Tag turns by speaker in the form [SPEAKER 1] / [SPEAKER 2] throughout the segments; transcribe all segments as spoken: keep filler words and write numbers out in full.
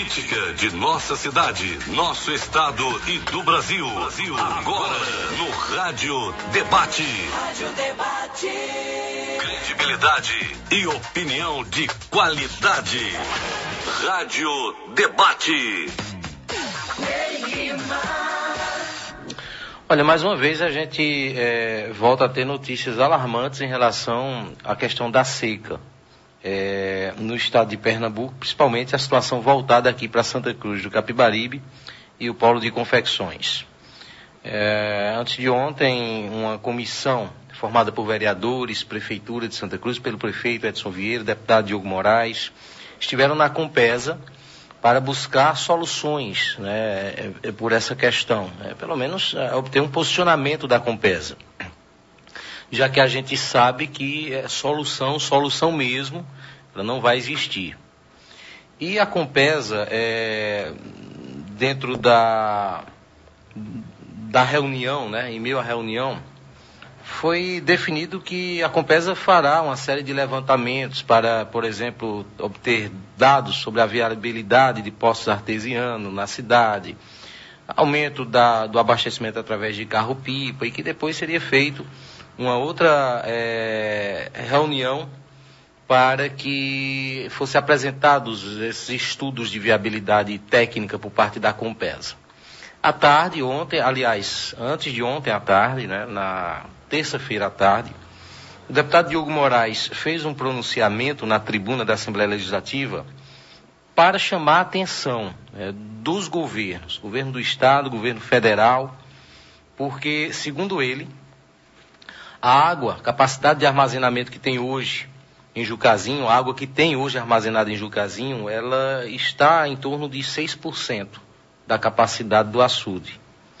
[SPEAKER 1] política de nossa cidade, nosso estado e do Brasil. Brasil. Agora, no Rádio Debate. Rádio Debate. Credibilidade e opinião de qualidade. Rádio Debate.
[SPEAKER 2] Olha, mais uma vez a gente é, volta a ter notícias alarmantes em relação à questão da seca. É, no estado de Pernambuco, principalmente a situação voltada aqui para Santa Cruz do Capibaribe e o polo de confecções. É, antes de ontem, uma comissão formada por vereadores, prefeitura de Santa Cruz, pelo prefeito Edson Vieira, deputado Diogo Moraes, estiveram na Compesa para buscar soluções, né, é, por essa questão, é, pelo menos é, obter um posicionamento da Compesa, já que a gente sabe que é solução, solução mesmo, ela não vai existir. E a Compesa, é, dentro da, da reunião, né, em meio à reunião, foi definido que a Compesa fará uma série de levantamentos para, por exemplo, obter dados sobre a viabilidade de poços artesianos na cidade, aumento da, do abastecimento através de carro-pipa, e que depois seria feito uma outra é, reunião para que fossem apresentados esses estudos de viabilidade técnica por parte da Compesa. À tarde, ontem, aliás, antes de ontem à tarde, né, na terça-feira à tarde, o deputado Diogo Moraes fez um pronunciamento na tribuna da Assembleia Legislativa para chamar a atenção, né, dos governos, governo do Estado, governo federal, porque, segundo ele, a água, a capacidade de armazenamento que tem hoje em Jucazinho, a água que tem hoje armazenada em Jucazinho, ela está em torno de seis por cento da capacidade do açude.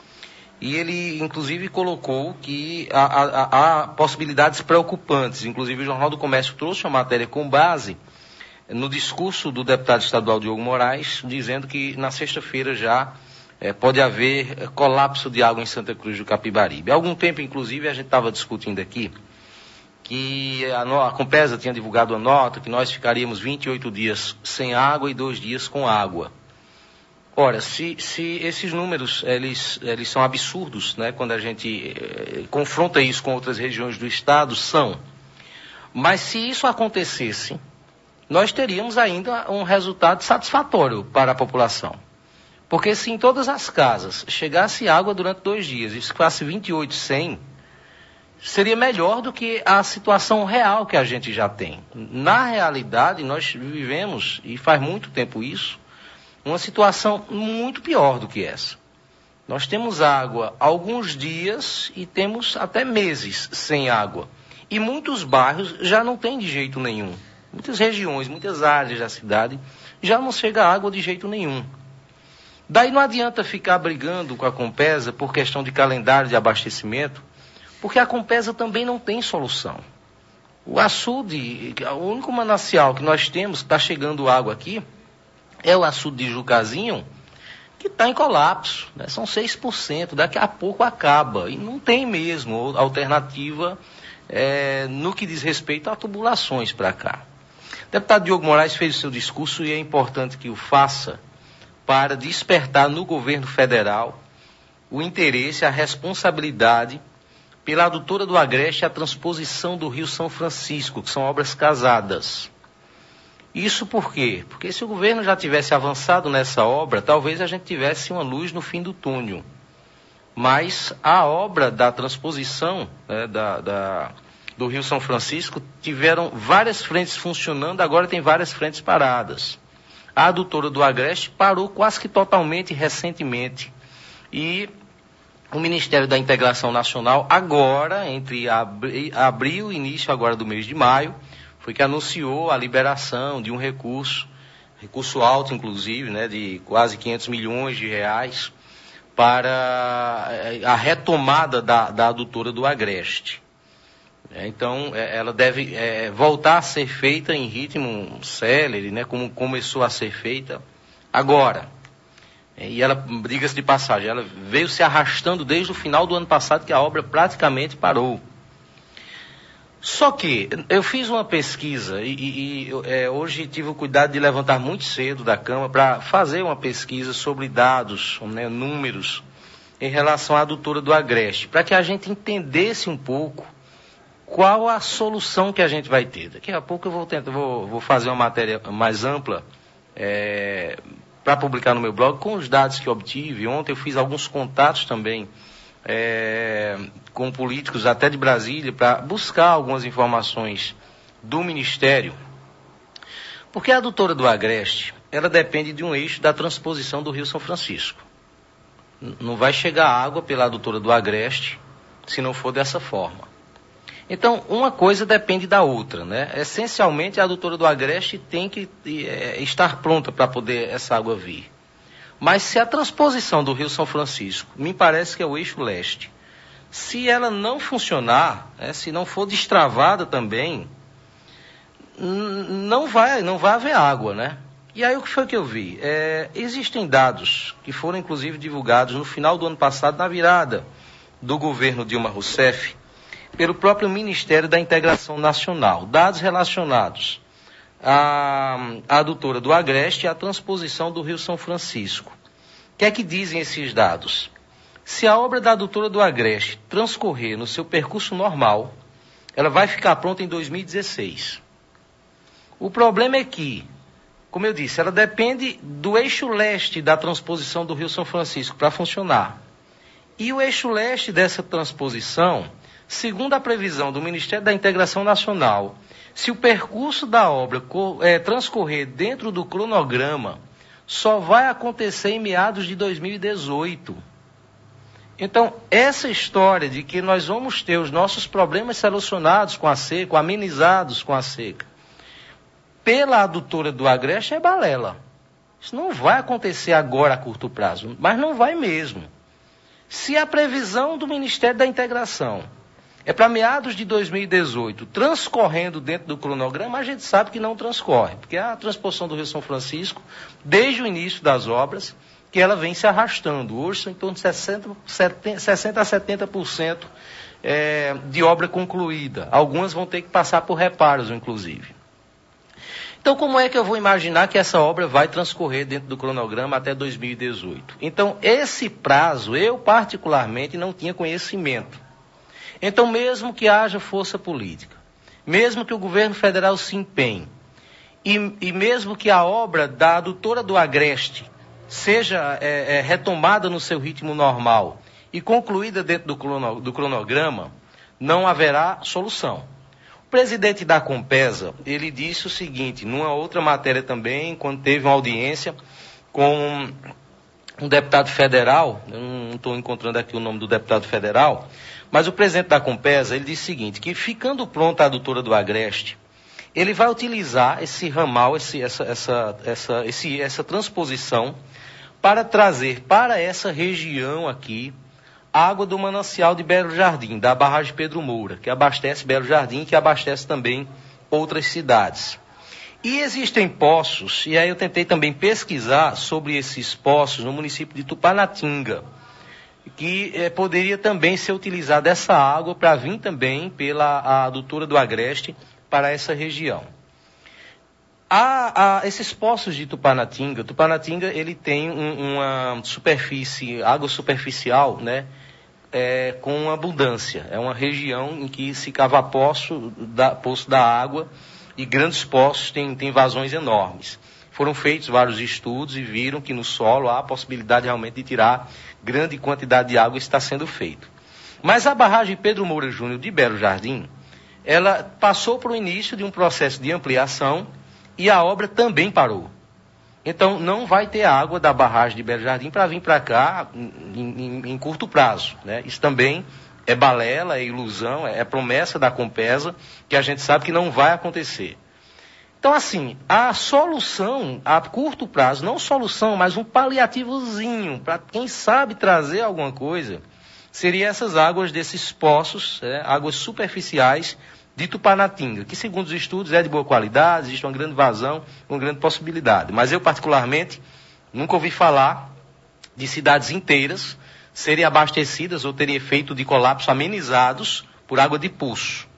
[SPEAKER 2] E ele, inclusive, colocou que há, há, há possibilidades preocupantes. Inclusive, o Jornal do Comércio trouxe uma matéria com base no discurso do deputado estadual Diogo Moraes, dizendo que na sexta-feira já é, pode haver colapso de água em Santa Cruz do Capibaribe. Há algum tempo, inclusive, a gente estava discutindo aqui que a, no, a Compesa tinha divulgado a nota que nós ficaríamos vinte e oito dias sem água e dois dias com água. Ora, se, se esses números eles, eles são absurdos, né, quando a gente eh, confronta isso com outras regiões do estado, são. Mas se isso acontecesse, nós teríamos ainda um resultado satisfatório para a população. Porque se em todas as casas chegasse água durante dois dias e ficasse vinte e oito sem, seria melhor do que a situação real que a gente já tem. Na realidade, nós vivemos, e faz muito tempo isso, uma situação muito pior do que essa. Nós temos água alguns dias e temos até meses sem água. E muitos bairros já não tem de jeito nenhum. Muitas regiões, muitas áreas da cidade já não chega água de jeito nenhum. Daí não adianta ficar brigando com a Compesa por questão de calendário de abastecimento, porque a Compesa também não tem solução. O açude, o único manancial que nós temos, que está chegando água aqui, é o açude de Jucazinho, que está em colapso, né? São seis por cento, daqui a pouco acaba. E não tem mesmo alternativa é, no que diz respeito a tubulações para cá. O deputado Diogo Moraes fez o seu discurso e é importante que o faça para despertar no governo federal o interesse, a responsabilidade pela adutora do Agreste e a transposição do Rio São Francisco, que são obras casadas. Isso por quê? Porque se o governo já tivesse avançado nessa obra, talvez a gente tivesse uma luz no fim do túnel. Mas a obra da transposição, né, da, da, do Rio São Francisco, tiveram várias frentes funcionando, agora tem várias frentes paradas. A adutora do Agreste parou quase que totalmente recentemente. E o Ministério da Integração Nacional, agora, entre abri, abril e início agora do mês de maio, foi que anunciou a liberação de um recurso, recurso alto inclusive, né, de quase quinhentos milhões de reais, para a retomada da, da adutora do Agreste. Então, ela deve é, voltar a ser feita em ritmo célere, né, como começou a ser feita agora. E ela, diga-se de passagem, ela veio se arrastando desde o final do ano passado, que a obra praticamente parou. Só que eu fiz uma pesquisa e, e, e é, hoje tive o cuidado de levantar muito cedo da cama para fazer uma pesquisa sobre dados, né, números, em relação à adutora do Agreste, para que a gente entendesse um pouco qual a solução que a gente vai ter. Daqui a pouco eu vou, tentar, vou, vou fazer uma matéria mais ampla é, para publicar no meu blog com os dados que eu obtive. Ontem eu fiz alguns contatos também É, com políticos até de Brasília para buscar algumas informações do Ministério, porque a adutora do Agreste, ela depende de um eixo da transposição do Rio São Francisco. N- não vai chegar água pela adutora do Agreste se não for dessa forma. Então, uma coisa depende da outra, né? Essencialmente, a adutora do Agreste tem que é, estar pronta para poder essa água vir. Mas se a transposição do Rio São Francisco, me parece que é o eixo leste, se ela não funcionar, né, se não for destravada também, n- não vai, não vai haver água, né? E aí o que foi que eu vi? É, existem dados que foram inclusive divulgados no final do ano passado, na virada do governo Dilma Rousseff, pelo próprio Ministério da Integração Nacional, dados relacionados a, a adutora do Agreste e a transposição do Rio São Francisco. O que é que dizem esses dados? Se a obra da adutora do Agreste transcorrer no seu percurso normal, ela vai ficar pronta em dois mil e dezesseis. O problema é que, como eu disse, ela depende do eixo leste da transposição do Rio São Francisco para funcionar. E o eixo leste dessa transposição, segundo a previsão do Ministério da Integração Nacional, se o percurso da obra é, transcorrer dentro do cronograma, só vai acontecer em meados de dois mil e dezoito. Então, essa história de que nós vamos ter os nossos problemas solucionados com a seca, amenizados com a seca, pela adutora do Agreste é balela. Isso não vai acontecer agora a curto prazo, mas não vai mesmo. Se a previsão do Ministério da Integração é para meados de dois mil e dezoito, transcorrendo dentro do cronograma, a gente sabe que não transcorre, porque a transposição do Rio São Francisco, desde o início das obras, que ela vem se arrastando. Hoje são em torno de sessenta, setenta, sessenta a setenta por cento é, de obra concluída. Algumas vão ter que passar por reparos, inclusive. Então, como é que eu vou imaginar que essa obra vai transcorrer dentro do cronograma até dois mil e dezoito? Então, esse prazo, eu particularmente não tinha conhecimento. Então, mesmo que haja força política, mesmo que o governo federal se empenhe, e, e mesmo que a obra da adutora do Agreste seja é, é, retomada no seu ritmo normal e concluída dentro do, crono, do cronograma, não haverá solução. O presidente da Compesa, ele disse o seguinte, numa outra matéria também, quando teve uma audiência com um deputado federal, eu não estou encontrando aqui o nome do deputado federal, mas o presidente da Compesa, ele disse o seguinte, que ficando pronta a adutora do Agreste, ele vai utilizar esse ramal, esse, essa, essa, essa, esse, essa transposição, para trazer para essa região aqui, água do manancial de Belo Jardim, da barragem Pedro Moura, que abastece Belo Jardim e que abastece também outras cidades. E existem poços, e aí eu tentei também pesquisar sobre esses poços no município de Tupanatinga, que eh, poderia também ser utilizada essa água para vir também pela a adutora do Agreste para essa região. Há, há esses poços de Tupanatinga, Tupanatinga ele tem um, uma superfície, água superficial, né, é, com abundância. É uma região em que se cava poço da, poço da água e grandes poços têm, têm vazões enormes. Foram feitos vários estudos e viram que no solo há a possibilidade realmente de tirar grande quantidade de água, está sendo feito. Mas a barragem Pedro Moura Júnior de Belo Jardim, ela passou para o início de um processo de ampliação e a obra também parou. Então não vai ter água da barragem de Belo Jardim para vir para cá em, em, em curto prazo, né? Isso também é balela, é ilusão, é promessa da Compesa, que a gente sabe que não vai acontecer. Então, assim, a solução a curto prazo, não solução, mas um paliativozinho, para quem sabe trazer alguma coisa, seria essas águas desses poços, é, águas superficiais de Tupanatinga, que segundo os estudos é de boa qualidade, existe uma grande vazão, uma grande possibilidade. Mas eu, particularmente, nunca ouvi falar de cidades inteiras serem abastecidas ou terem efeito de colapso amenizados por água de poço.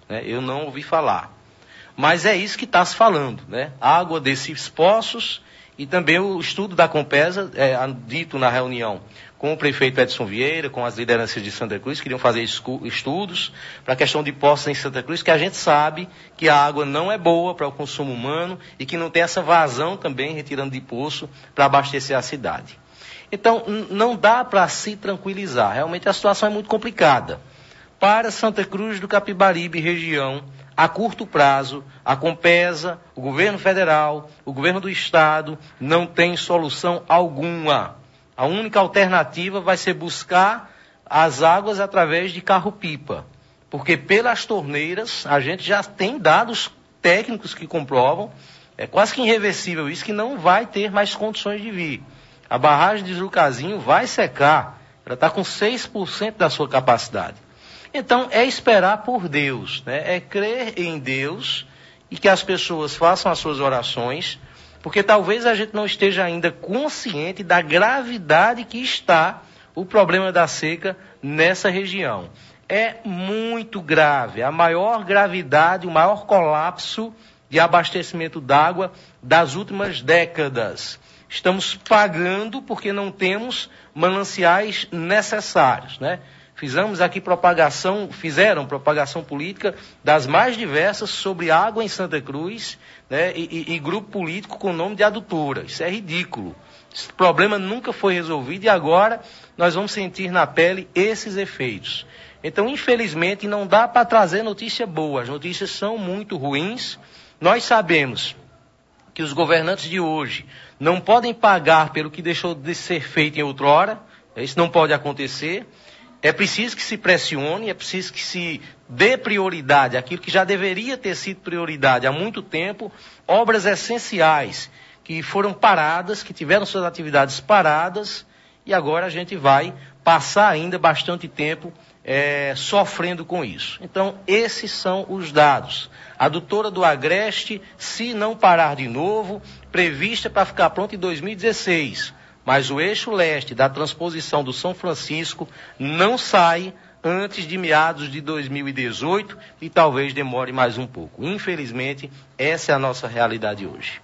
[SPEAKER 2] né? Eu não ouvi falar. Mas é isso que está se falando, né? Água desses poços e também o estudo da Compesa, é, dito na reunião com o prefeito Edson Vieira, com as lideranças de Santa Cruz, queriam fazer estudos para a questão de poços em Santa Cruz, que a gente sabe que a água não é boa para o consumo humano e que não tem essa vazão também, retirando de poço, para abastecer a cidade. Então, não dá para se tranquilizar. Realmente a situação é muito complicada. Para Santa Cruz do Capibaribe, região, a curto prazo, a Compesa, o governo federal, o governo do estado, não tem solução alguma. A única alternativa vai ser buscar as águas através de carro-pipa. Porque pelas torneiras, a gente já tem dados técnicos que comprovam, é quase que irreversível isso, que não vai ter mais condições de vir. A barragem de Jucazinho vai secar, ela está com seis por cento da sua capacidade. Então, é esperar por Deus, né? É crer em Deus e que as pessoas façam as suas orações, porque talvez a gente não esteja ainda consciente da gravidade que está o problema da seca nessa região. É muito grave, a maior gravidade, o maior colapso de abastecimento d'água das últimas décadas. Estamos pagando porque não temos mananciais necessários, né? Fizemos aqui propagação, fizeram propagação política das mais diversas sobre água em Santa Cruz, né, e, e, e grupo político com o nome de adutora. Isso é ridículo. Esse problema nunca foi resolvido e agora nós vamos sentir na pele esses efeitos. Então, infelizmente, não dá para trazer notícia boa. As notícias são muito ruins. Nós sabemos que os governantes de hoje não podem pagar pelo que deixou de ser feito em outrora. Isso não pode acontecer. É preciso que se pressione, é preciso que se dê prioridade àquilo que já deveria ter sido prioridade há muito tempo, obras essenciais que foram paradas, que tiveram suas atividades paradas, e agora a gente vai passar ainda bastante tempo é, sofrendo com isso. Então, esses são os dados. A adutora do Agreste, se não parar de novo, prevista para ficar pronta em dois mil e dezesseis. Mas o eixo leste da transposição do São Francisco não sai antes de meados de dois mil e dezoito e talvez demore mais um pouco. Infelizmente, essa é a nossa realidade hoje.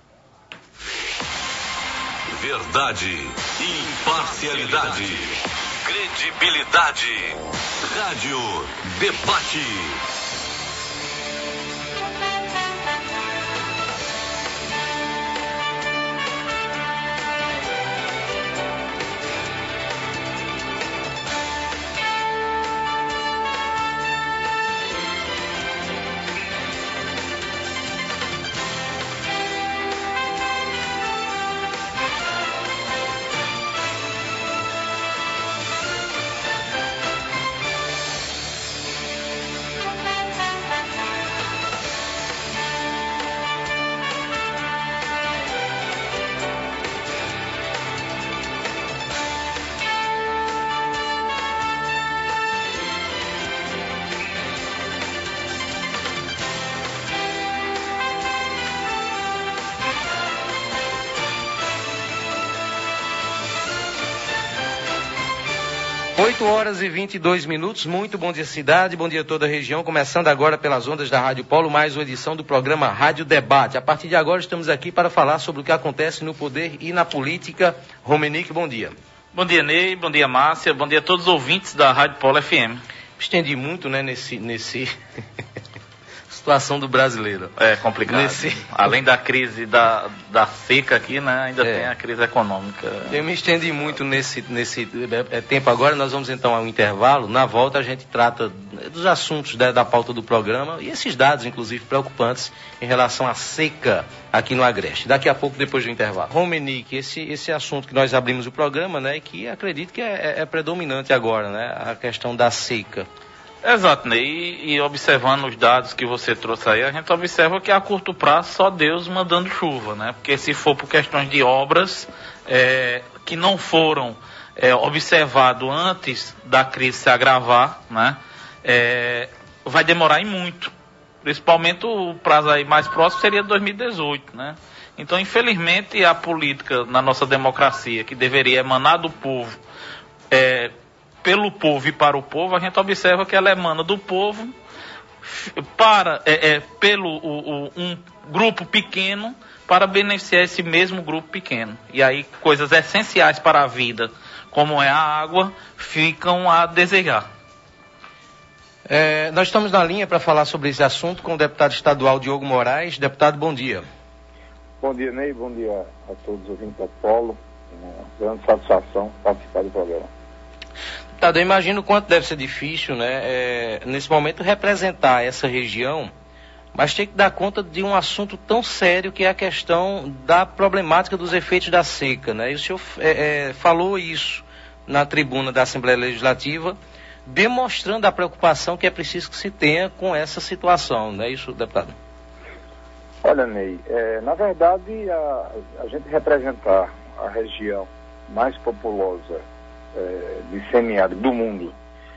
[SPEAKER 1] Verdade, imparcialidade, credibilidade. Rádio Debate.
[SPEAKER 2] oito horas e vinte e dois minutos, muito bom dia cidade, bom dia a toda a região, começando agora pelas ondas da Rádio Polo, mais uma edição do programa Rádio Debate. A partir de agora estamos aqui para falar sobre o que acontece no poder e na política. Romenick, bom dia.
[SPEAKER 3] Bom dia, Ney, bom dia, Márcia, bom dia a todos os ouvintes da Rádio Polo F M.
[SPEAKER 2] Estendi muito, né, nesse... nesse... situação do brasileiro.
[SPEAKER 3] É complicado. Nesse... Além da crise da, da seca aqui, né, ainda é. tem a crise econômica.
[SPEAKER 2] Eu me estendi muito nesse, nesse tempo agora, nós vamos então ao intervalo. Na volta a gente trata dos assuntos da, da pauta do programa e esses dados, inclusive, preocupantes em relação à seca aqui no Agreste. Daqui a pouco, depois do intervalo. Romenick, esse, esse assunto que nós abrimos o programa, né, que acredito que é, é, é predominante agora, né, a questão da seca.
[SPEAKER 3] Exato, Ney, e, e observando os dados que você trouxe aí, a gente observa que a curto prazo só Deus mandando chuva, né? Porque se for por questões de obras é, que não foram é, observadas antes da crise se agravar, né? É, vai demorar em muito. Principalmente o prazo aí mais próximo seria dois mil e dezoito, né? Então, infelizmente, a política na nossa democracia, que deveria emanar do povo, é, pelo povo e para o povo, a gente observa que ela emana do povo para, é, é, pelo o, o, um grupo pequeno para beneficiar esse mesmo grupo pequeno. E aí coisas essenciais para a vida, como é a água, ficam a desejar.
[SPEAKER 2] É, nós estamos na linha para falar sobre esse assunto com o deputado estadual Diogo Moraes. Deputado, bom dia.
[SPEAKER 4] Bom dia, Ney. Bom dia a todos os ouvintes da Polo. É uma grande satisfação participar do programa.
[SPEAKER 2] Deputado, eu imagino o quanto deve ser difícil, né, é, nesse momento, representar essa região, mas tem que dar conta de um assunto tão sério que é a questão da problemática dos efeitos da seca, né? E o senhor é, é, falou isso na tribuna da Assembleia Legislativa, demonstrando a preocupação que é preciso que se tenha com essa situação, não é isso, deputado?
[SPEAKER 4] Olha, Ney, é, na verdade, a, a gente representar a região mais populosa é, de semiárido do mundo,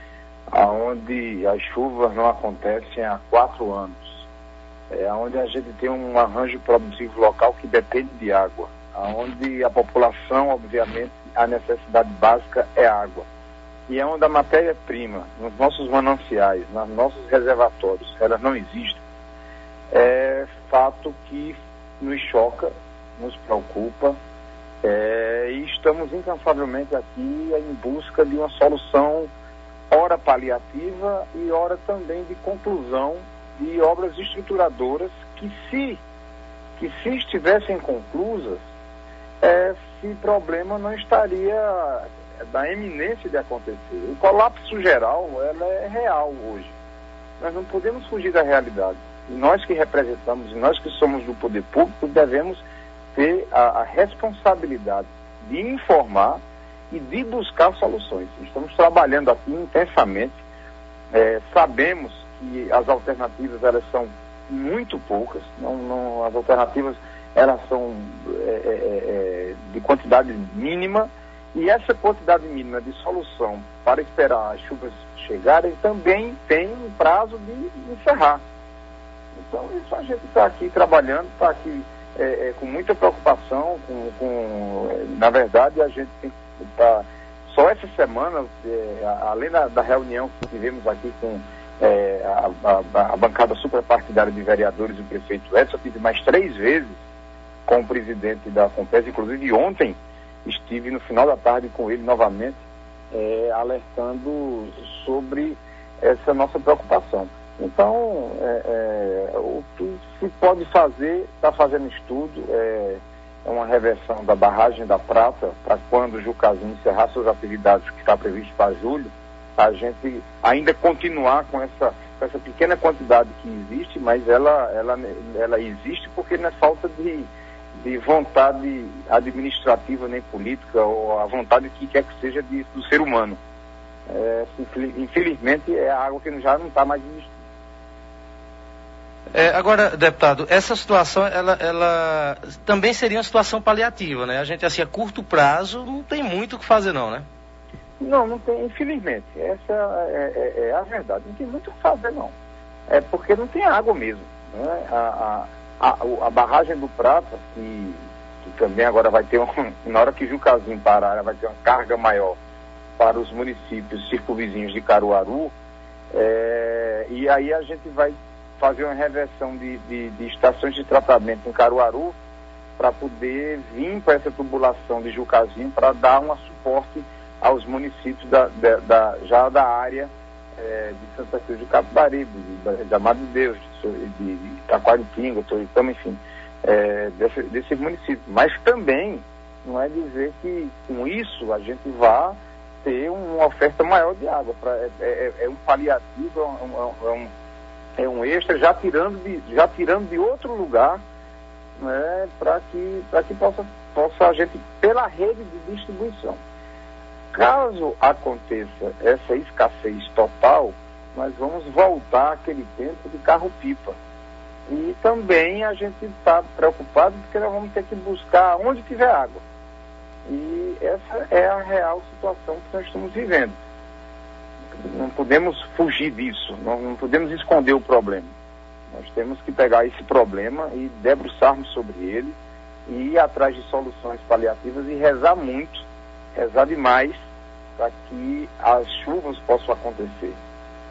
[SPEAKER 4] onde as chuvas não acontecem há quatro anos, é, onde a gente tem um arranjo produtivo local que depende de água, onde a população, obviamente, a necessidade básica é água. E é onde a matéria-prima, nos nossos mananciais, nos nossos reservatórios, elas não existem, é fato que nos choca, nos preocupa, é, e estamos incansavelmente aqui em busca de uma solução, ora paliativa e ora também de conclusão de obras estruturadoras que, se, que se estivessem conclusas, é, esse problema não estaria da eminência de acontecer. O colapso geral, ela é real hoje. Nós não podemos fugir da realidade. E nós que representamos, e nós que somos do poder público, devemos ter a, a responsabilidade de informar e de buscar soluções. Estamos trabalhando aqui intensamente, é, sabemos que as alternativas, elas são muito poucas, não, não, as alternativas, elas são é, é, é, de quantidade mínima, e essa quantidade mínima de solução para esperar as chuvas chegarem também tem um prazo de encerrar. Então, isso a gente está aqui trabalhando, está aqui é, é, com muita preocupação, com, com é, na verdade, a gente tem que estar... Só essa semana, é, além da, da reunião que tivemos aqui com é, a, a, a bancada superpartidária de vereadores e o prefeito Edson, eu tive mais três vezes com o presidente da Compes, inclusive ontem, estive no final da tarde com ele novamente, é, alertando sobre essa nossa preocupação. Então, é, é, o que se pode fazer, está fazendo estudo, é, é uma reversão da barragem da Prata, para quando o Jucazinho encerrar suas atividades, que está previsto para julho, a gente ainda continuar com essa, com essa pequena quantidade que existe, mas ela, ela, ela existe porque não é falta de... de vontade administrativa nem política, ou a vontade que quer que seja de, do ser humano. É, infelizmente, é a água que já não está mais existindo.
[SPEAKER 2] É, agora, deputado, essa situação, ela, ela também seria uma situação paliativa, né? A gente, assim, a curto prazo, não tem muito o que fazer, não, né?
[SPEAKER 4] Não, não tem, infelizmente. Essa é, é, é a verdade. Não tem muito o que fazer, não. É porque não tem água mesmo, né? A... a A, a barragem do Prata, que, que também agora vai ter, um, na hora que o Jucazinho parar, ela vai ter uma carga maior para os municípios circunvizinhos de Caruaru, é, e aí a gente vai fazer uma reversão de, de, de estações de tratamento em Caruaru para poder vir para essa tubulação de Jucazinho para dar um suporte aos municípios da, da, da, já da área É, de Santa Cruz de Capibaribe, de, de Amado de Deus, de, de, de Taquaritinga, Toritama, enfim, é, desse, desses municípios. Mas também não é dizer que com isso a gente vá ter uma oferta maior de água. Pra, é, é, é um paliativo, é um, é, um, é um extra, já tirando de, já tirando de outro lugar, né, para que, pra que possa, possa a gente, pela rede de distribuição. Caso aconteça essa escassez total, nós vamos voltar àquele tempo de carro-pipa. E também a gente está preocupado porque nós vamos ter que buscar onde tiver água. E essa é a real situação que nós estamos vivendo. Não podemos fugir disso, não, não podemos esconder o problema. Nós temos que pegar esse problema e debruçarmos sobre ele e ir atrás de soluções paliativas e rezar muito, rezar demais, para que as chuvas possam acontecer.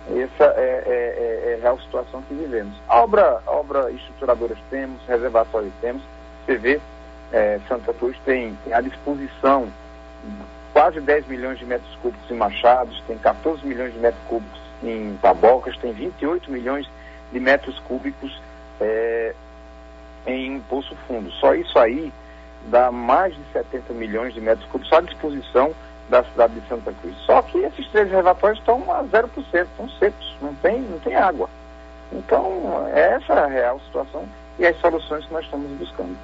[SPEAKER 4] Essa é, é, é a real situação que vivemos. A obra, a obra estruturadoras temos, reservatórios temos. Você vê, é, Santa Cruz tem, tem à disposição quase dez milhões de metros cúbicos em Machados, tem quatorze milhões de metros cúbicos em Tabocas, tem vinte e oito milhões de metros cúbicos é, em Poço Fundo. Só isso aí dá mais de setenta milhões de metros cúbicos só à disposição da cidade de Santa Cruz. Só que esses três reservatórios estão a zero por cento, estão secos, não tem, não tem água. Então, essa é a real situação e as soluções que nós estamos buscando.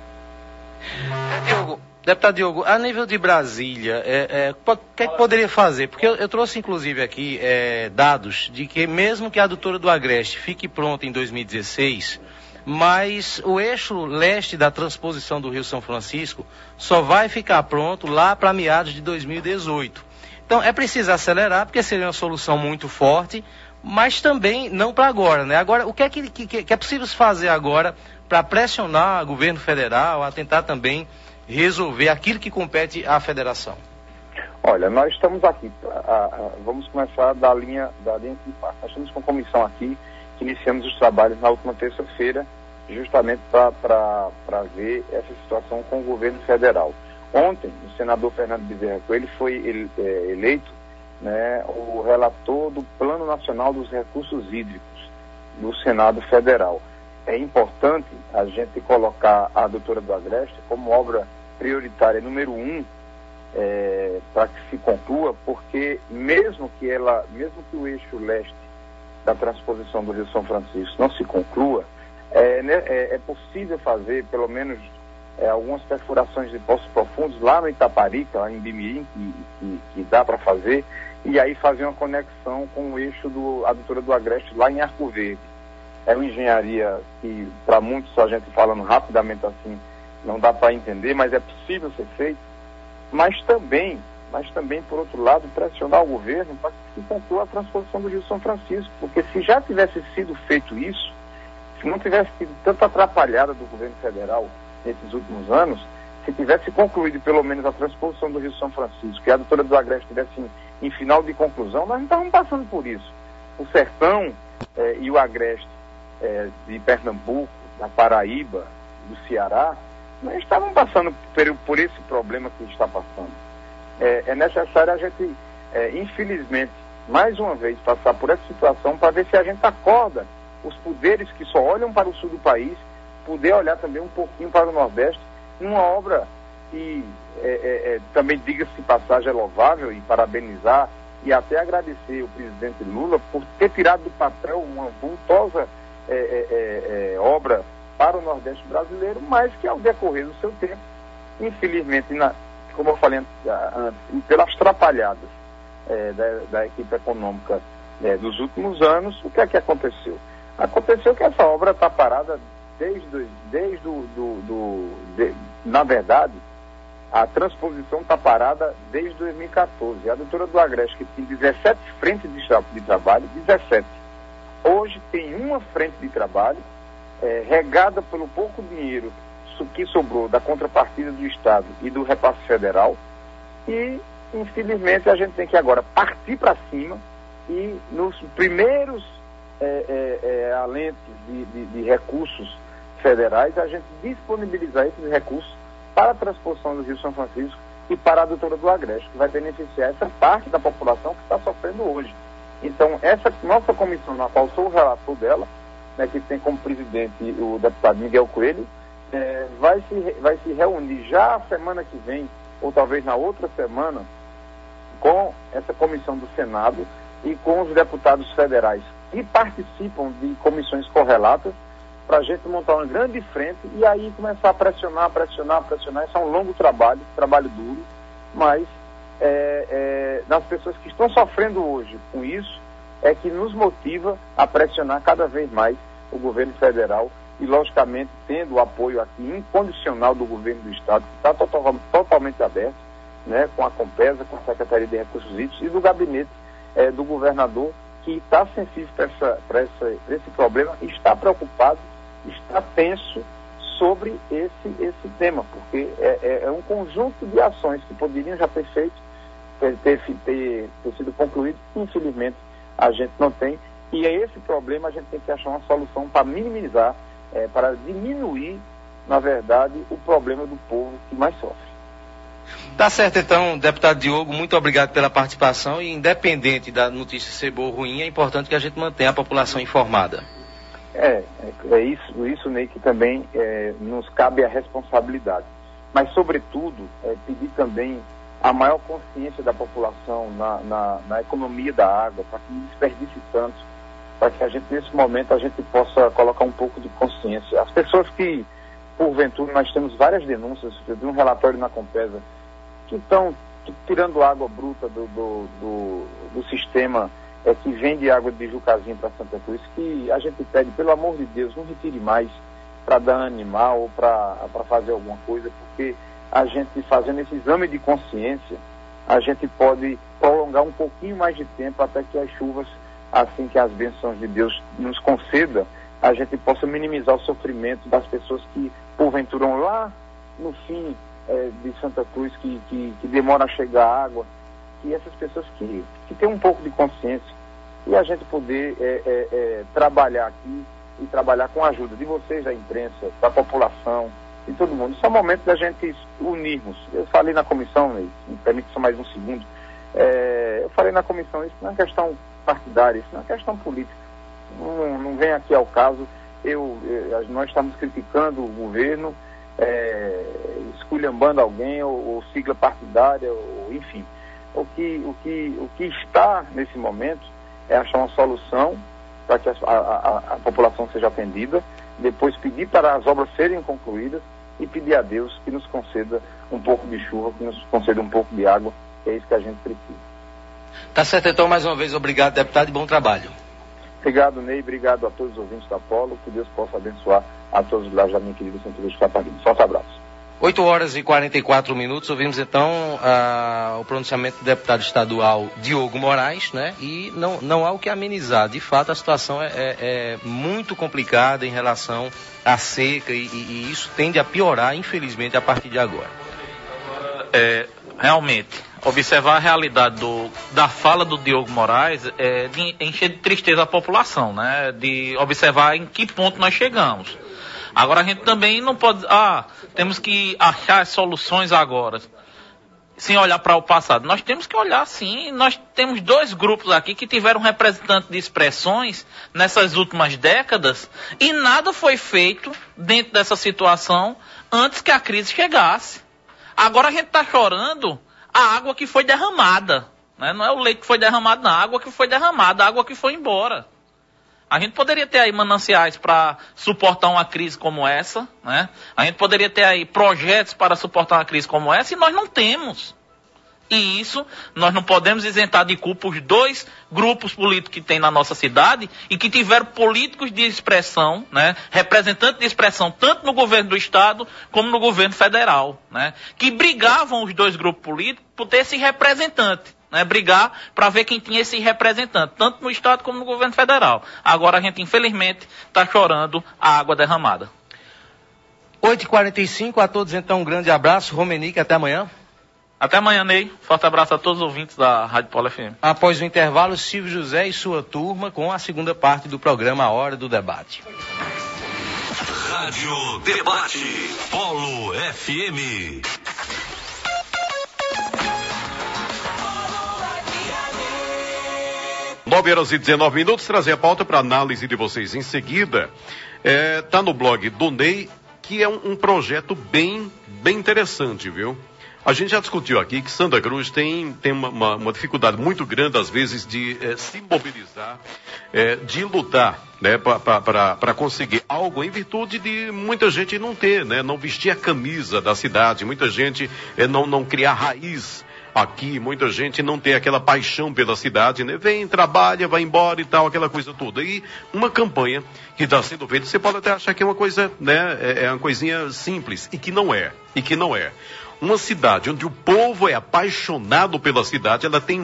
[SPEAKER 2] Diogo, deputado Diogo, a nível de Brasília, é, é, o que é que poderia fazer? Porque eu, eu trouxe, inclusive, aqui é, dados de que mesmo que a adutora do Agreste fique pronta em dois mil e dezesseis, mas o eixo leste da transposição do Rio São Francisco só vai ficar pronto lá para meados de dois mil e dezoito. Então, é preciso acelerar, porque seria uma solução muito forte, mas também não para agora, né? Agora, o que é que, que, que é possível fazer agora para pressionar o governo federal a tentar também resolver aquilo que compete à federação?
[SPEAKER 4] Olha, nós estamos aqui, a, a, vamos começar da linha, da linha que passa. Nós estamos com a comissão aqui, que iniciamos os trabalhos na última terça-feira, justamente para ver essa situação com o governo federal. Ontem, o senador Fernando Bezerra Coelho foi ele, é, eleito, né, o relator do Plano Nacional dos Recursos Hídricos do Senado Federal. É importante a gente colocar a adutora do Agreste como obra prioritária número um, é, para que se conclua, porque mesmo que ela, mesmo que o eixo leste da transposição do Rio São Francisco não se conclua, é, né, é, é possível fazer pelo menos é, algumas perfurações de poços profundos lá no Itaparica, lá em Bimirim, que, que, que dá para fazer, e aí fazer uma conexão com o eixo do adutora do Agreste lá em Arco Verde. É uma engenharia que, para muitos, a gente falando rapidamente assim, não dá para entender, mas é possível ser feito. Mas também, mas também, por outro lado, pressionar o governo para que se conclua a transposição do Rio São Francisco. Porque se já tivesse sido feito isso, se não tivesse sido tanta atrapalhada do governo federal nesses últimos anos, se tivesse concluído pelo menos a transposição do Rio São Francisco e a adutora do Agreste estivesse em, em final de conclusão, nós não estávamos passando por isso. O Sertão eh, e o Agreste eh, de Pernambuco, da Paraíba, do Ceará, não estavam passando por, por esse problema que está passando. É, é necessário a gente, é, infelizmente, mais uma vez, passar por essa situação para ver se a gente acorda os poderes que só olham para o sul do país, poder olhar também um pouquinho para o Nordeste, numa obra que é, é, é, também, diga-se de passagem, é louvável, e parabenizar e até agradecer o presidente Lula por ter tirado do papel uma vultosa é, é, é, obra para o Nordeste brasileiro, mas que ao decorrer do seu tempo, infelizmente, na, como eu falei antes, pelas atrapalhadas é, da, da equipe econômica é, dos últimos anos, o que é que aconteceu? Aconteceu que essa obra está parada desde, desde o, do, do, de, na verdade, a transposição está parada desde dois mil e catorze. A adutora do Agreste, que tem dezessete frentes de, de trabalho, dezessete. Hoje tem uma frente de trabalho, É, regada pelo pouco dinheiro que sobrou da contrapartida do Estado e do repasse federal, e infelizmente a gente tem que agora partir para cima e nos primeiros é, é, é, alentos de, de, de recursos federais a gente disponibilizar esses recursos para a transposição do Rio São Francisco e para a adutora do Agreste, que vai beneficiar essa parte da população que está sofrendo hoje. Então, essa nossa comissão, na qual sou o relator dela, né, que tem como presidente o deputado Miguel Coelho, é, vai, se, vai se reunir já a semana que vem, ou talvez na outra semana, com essa comissão do Senado e com os deputados federais que participam de comissões correlatas, para a gente montar uma grande frente e aí começar a pressionar, pressionar, pressionar. Isso é um longo trabalho, trabalho duro, mas é, é, das pessoas que estão sofrendo hoje com isso, é que nos motiva a pressionar cada vez mais o governo federal e, logicamente, tendo o apoio aqui incondicional do governo do Estado, que está total, totalmente aberto, né, com a Compesa, com a Secretaria de Recursos Hídricos e do gabinete é, do governador, que está sensível para essa, para essa, para esse problema, está preocupado, está tenso sobre esse, esse tema, porque é, é, é um conjunto de ações que poderiam já ter feito, ter, ter, ter, ter sido concluído, infelizmente, a gente não tem, E a esse problema a gente tem que achar uma solução para minimizar, é, para diminuir, na verdade, o problema do povo que mais sofre.
[SPEAKER 2] Tá certo, então, deputado Diogo, muito obrigado pela participação e independente da notícia ser boa ou ruim, é importante que a gente mantenha a população informada.
[SPEAKER 4] É, é, é isso, isso, Ney, que também é, nos cabe a responsabilidade. Mas, sobretudo, é, pedir também a maior consciência da população na, na, na economia da água, para que não desperdice tanto, para que a gente, nesse momento, a gente possa colocar um pouco de consciência. As pessoas que, porventura, nós temos várias denúncias, eu vi um relatório na Compesa, que estão tirando água bruta do, do, do, do sistema é, que vende água de Jucazinho para Santa Cruz, que a gente pede, pelo amor de Deus, não retire mais para dano animal ou para fazer alguma coisa, porque a gente fazendo esse exame de consciência, a gente pode prolongar um pouquinho mais de tempo até que as chuvas, assim que as bênçãos de Deus nos conceda, a gente possa minimizar o sofrimento das pessoas que, porventura, lá no fim é, de Santa Cruz, que, que, que demora a chegar a água, e essas pessoas que, que têm um pouco de consciência, e a gente poder é, é, é, trabalhar aqui, e trabalhar com a ajuda de vocês, da imprensa, da população, de todo mundo. Isso é o momento da gente unirmos. Eu falei na comissão, me permite só mais um segundo, é, eu falei na comissão, isso não é questão partidária, isso não é questão política. Não, não vem aqui ao caso, eu, eu, nós estamos criticando o governo, é, esculhambando alguém, ou, ou sigla partidária, ou, enfim. O que, o, que, o que está nesse momento é achar uma solução para que a, a, a população seja atendida, depois pedir para as obras serem concluídas e pedir a Deus que nos conceda um pouco de chuva, que nos conceda um pouco de água, que é isso que a gente precisa.
[SPEAKER 2] Tá certo, então, mais uma vez, obrigado, deputado, e bom trabalho.
[SPEAKER 4] Obrigado, Ney, obrigado a todos os ouvintes da Polo, que Deus possa abençoar a todos os lares da minha querida Santa Cruz de Caparibe. Forte abraço.
[SPEAKER 2] oito horas e quarenta e quatro minutos, ouvimos então uh, o pronunciamento do deputado estadual Diogo Moraes, né? E não, não há o que amenizar. De fato, a situação é, é, é muito complicada em relação à seca e, e isso tende a piorar, infelizmente, a partir de agora.
[SPEAKER 3] É, realmente, observar a realidade do, da fala do Diogo Moraes é de encher de tristeza a população, né? De observar em que ponto nós chegamos. Agora a gente também não pode, ah, temos que achar soluções agora, sem olhar para o passado. Nós temos que olhar sim, nós temos dois grupos aqui que tiveram representantes de expressões nessas últimas décadas e nada foi feito dentro dessa situação antes que a crise chegasse. Agora a gente está chorando a água que foi derramada, né? Não é o leite que foi derramado, não, a água que foi derramada, a água que foi embora. A gente poderia ter aí mananciais para suportar uma crise como essa, né? A gente poderia ter aí projetos para suportar uma crise como essa e nós não temos. E isso nós não podemos isentar de culpa os dois grupos políticos que tem na nossa cidade e que tiveram políticos de expressão, né? Representantes de expressão tanto no governo do estado como no governo federal, né? Que brigavam os dois grupos políticos por ter esse representante. Né, brigar para ver quem tinha esse representante, tanto no Estado como no governo federal. Agora a gente, infelizmente, está chorando a água derramada.
[SPEAKER 2] oito e quarenta e cinco, a todos então um grande abraço. Romenique, até amanhã.
[SPEAKER 3] Até amanhã, Ney. Forte abraço a todos os ouvintes da Rádio Polo F M.
[SPEAKER 2] Após o intervalo, Silvio José e sua turma com a segunda parte do programa A Hora do Debate.
[SPEAKER 1] Rádio Debate, Polo F M.
[SPEAKER 5] nove horas e dezenove minutos, trazer a pauta para análise de vocês em seguida. Está é, no blog do Ney, que é um, um projeto bem, bem interessante, viu? A gente já discutiu aqui que Santa Cruz tem, tem uma, uma, uma dificuldade muito grande, às vezes, de é, se mobilizar, é, de lutar, né, para conseguir algo, em virtude de muita gente não ter, né, não vestir a camisa da cidade, muita gente é, não, não criar raiz aqui, muita gente não tem aquela paixão pela cidade, né? Vem, trabalha, vai embora e tal, aquela coisa toda. E uma campanha que está sendo feita, você pode até achar que é uma coisa, né? É, é uma coisinha simples, e que não é, e que não é. Uma cidade onde o povo é apaixonado pela cidade, ela tem um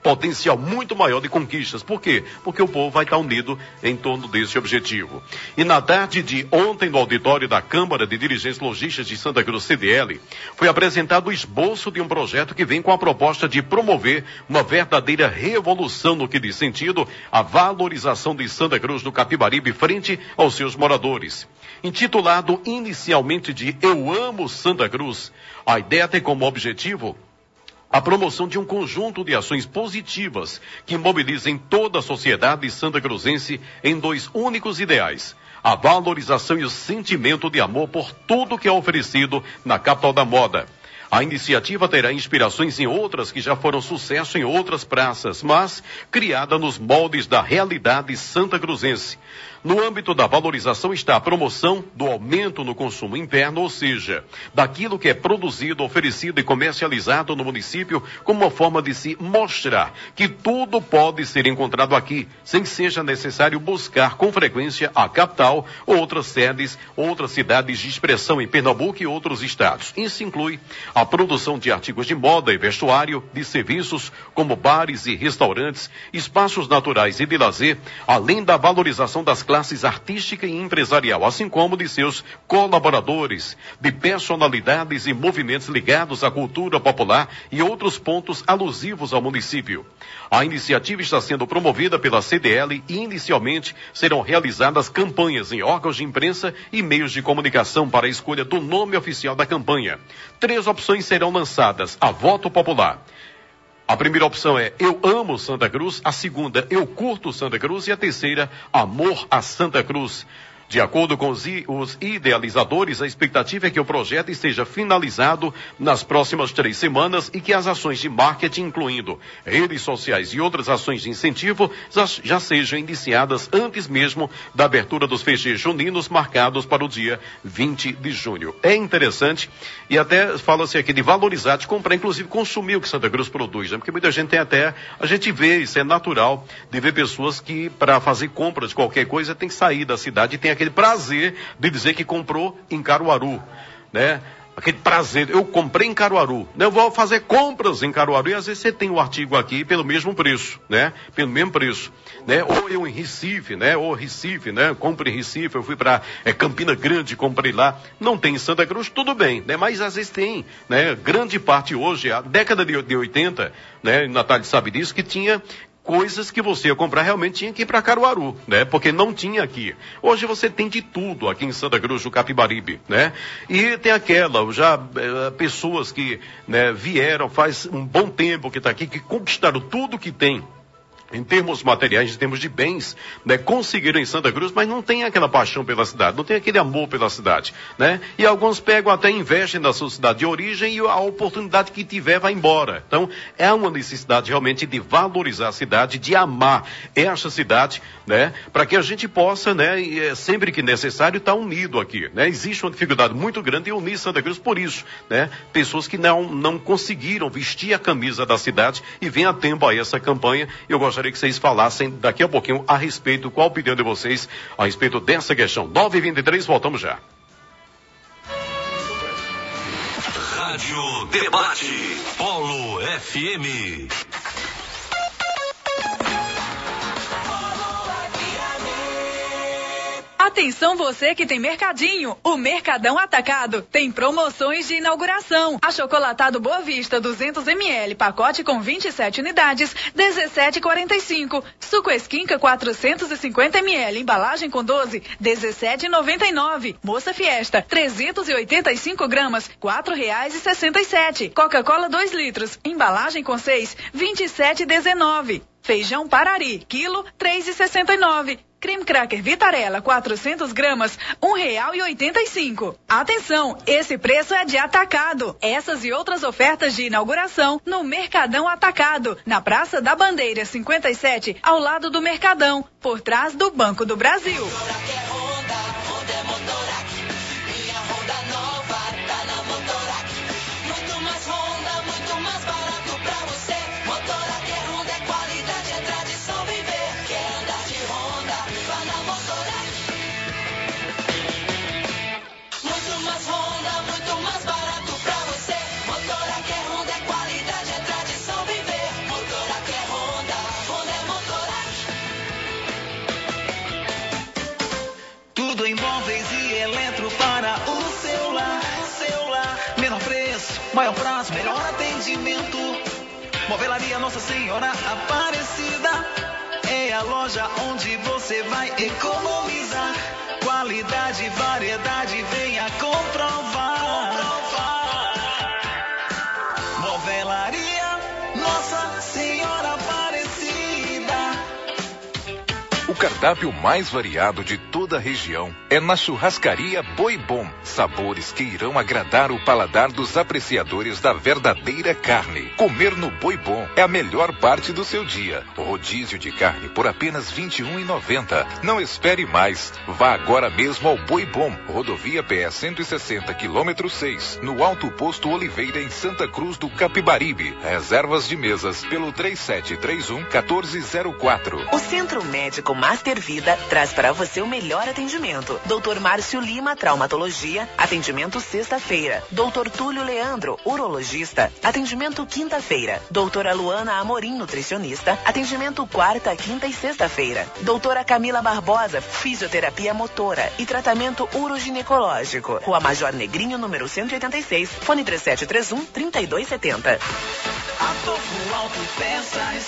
[SPEAKER 5] potencial muito maior de conquistas. Por quê? Porque o povo vai estar unido em torno desse objetivo. E na tarde de ontem, no auditório da Câmara de Dirigentes Lojistas de Santa Cruz, C D L, foi apresentado o esboço de um projeto que vem com a proposta de promover uma verdadeira revolução no que diz sentido à valorização de Santa Cruz do Capibaribe frente aos seus moradores. Intitulado inicialmente de Eu Amo Santa Cruz, a ideia tem como objetivo a promoção de um conjunto de ações positivas que mobilizem toda a sociedade santacruzense em dois únicos ideais: a valorização e o sentimento de amor por tudo que é oferecido na capital da moda. A iniciativa terá inspirações em outras que já foram sucesso em outras praças, mas criada nos moldes da realidade santacruzense. No âmbito da valorização está a promoção do aumento no consumo interno, ou seja, daquilo que é produzido, oferecido e comercializado no município, como uma forma de se mostrar que tudo pode ser encontrado aqui, sem que seja necessário buscar com frequência a capital ou outras sedes, outras cidades de expressão em Pernambuco e outros estados. Isso inclui a produção de artigos de moda e vestuário, de serviços como bares e restaurantes, espaços naturais e de lazer, além da valorização das classes artística e empresarial, assim como de seus colaboradores, de personalidades e movimentos ligados à cultura popular e outros pontos alusivos ao município. A iniciativa está sendo promovida pela C D L e inicialmente serão realizadas campanhas em órgãos de imprensa e meios de comunicação para a escolha do nome oficial da campanha. Três opções serão lançadas a voto popular. A primeira opção é Eu Amo Santa Cruz, a segunda Eu Curto Santa Cruz e a terceira Amor a Santa Cruz. De acordo com os, os idealizadores, a expectativa é que o projeto esteja finalizado nas próximas três semanas e que as ações de marketing, incluindo redes sociais e outras ações de incentivo, já, já sejam iniciadas antes mesmo da abertura dos festejos juninos marcados para o dia vinte de junho. É interessante e até fala-se aqui de valorizar, de comprar, inclusive consumir o que Santa Cruz produz, né? Porque muita gente tem até, a gente vê, isso é natural, de ver pessoas que para fazer compras de qualquer coisa tem que sair da cidade e tem aquele prazer de dizer que comprou em Caruaru, né? Aquele prazer, eu comprei em Caruaru, né? Eu vou fazer compras em Caruaru e às vezes você tem o artigo aqui pelo mesmo preço, né? Pelo mesmo preço, né? Ou eu em Recife, né? Ou Recife, né? Compre em Recife, eu fui para é, Campina Grande, comprei lá. Não tem em Santa Cruz, tudo bem, né? Mas às vezes tem, né? Grande parte hoje, a década de, de oitenta, né? Natália sabe disso, que tinha coisas que você ia comprar realmente tinha que ir para Caruaru, né? Porque não tinha aqui. Hoje você tem de tudo aqui em Santa Cruz do Capibaribe, né? E tem aquela, já é, pessoas que, né, vieram faz um bom tempo que está aqui, que conquistaram tudo que tem em termos materiais, em termos de bens, né, conseguiram em Santa Cruz, mas não tem aquela paixão pela cidade, não tem aquele amor pela cidade, né? E alguns pegam até investem na sua cidade de origem e a oportunidade que tiver vai embora. Então, é uma necessidade realmente de valorizar a cidade, de amar esta cidade, né? Para que a gente possa, né, e, sempre que necessário, estar unido aqui, né? Existe uma dificuldade muito grande em unir Santa Cruz por isso, né? Pessoas que não, não conseguiram vestir a camisa da cidade e vem a tempo aí essa campanha. Eu gostaria que vocês falassem daqui a pouquinho a respeito, qual a opinião de vocês a respeito dessa questão. nove e vinte e três, voltamos já.
[SPEAKER 1] Rádio Debate, Polo F M.
[SPEAKER 6] Atenção você que tem mercadinho, o Mercadão Atacado tem promoções de inauguração. Achocolatado Boa Vista duzentos mililitros, pacote com vinte e sete unidades, dezessete e quarenta e cinco. Suco Esquinca quatrocentos e cinquenta mililitros, embalagem com doze, dezessete e noventa e nove. Moça Fiesta trezentos e oitenta e cinco gramas, quatro reais e sessenta e sete. Coca-Cola dois litros, embalagem com seis, vinte e sete e dezenove. Feijão Parari, quilo, três e sessenta e nove. Creme Cracker Vitarella, quatrocentas gramas, um real e oitenta e cinco. Atenção, esse preço é de atacado. Essas e outras ofertas de inauguração no Mercadão Atacado, na Praça da Bandeira cinquenta e sete, ao lado do Mercadão, por trás do Banco do Brasil.
[SPEAKER 7] Motorak é Honda, é qualidade, é tradição viver. Motorak é Honda. maior prazo, melhor atendimento. Movelaria Nossa Senhora Aparecida é a loja onde você vai economizar. Qualidade, variedade, venha comprovar. Movelaria Nossa Senhora Aparecida.
[SPEAKER 8] O cardápio mais variado de toda a região é na Churrascaria Boi Bom. Sabores que irão agradar o paladar dos apreciadores da verdadeira carne. Comer no Boi Bom é a melhor parte do seu dia. O rodízio de carne por apenas vinte e um reais e noventa centavos. Não espere mais. Vá agora mesmo ao Boi Bom, rodovia P E cento e sessenta, quilômetro seis, no Alto Posto Oliveira, em Santa Cruz do Capibaribe. Reservas de mesas pelo três sete três um, um quatro zero quatro.
[SPEAKER 9] O Centro Médico Master Vida traz para você o melhor atendimento. doutor Márcio Lima, traumatologia, atendimento sexta-feira. doutor Túlio Leandro, urologista, atendimento quinta-feira. doutora Luana Amorim, nutricionista, atendimento quarta, quinta e sexta-feira. doutora Camila Barbosa, fisioterapia motora e tratamento uroginecológico. Rua Major Negrinho, número cento e oitenta e seis, fone três sete três um, três dois sete zero.
[SPEAKER 7] Adolfo Autopeças,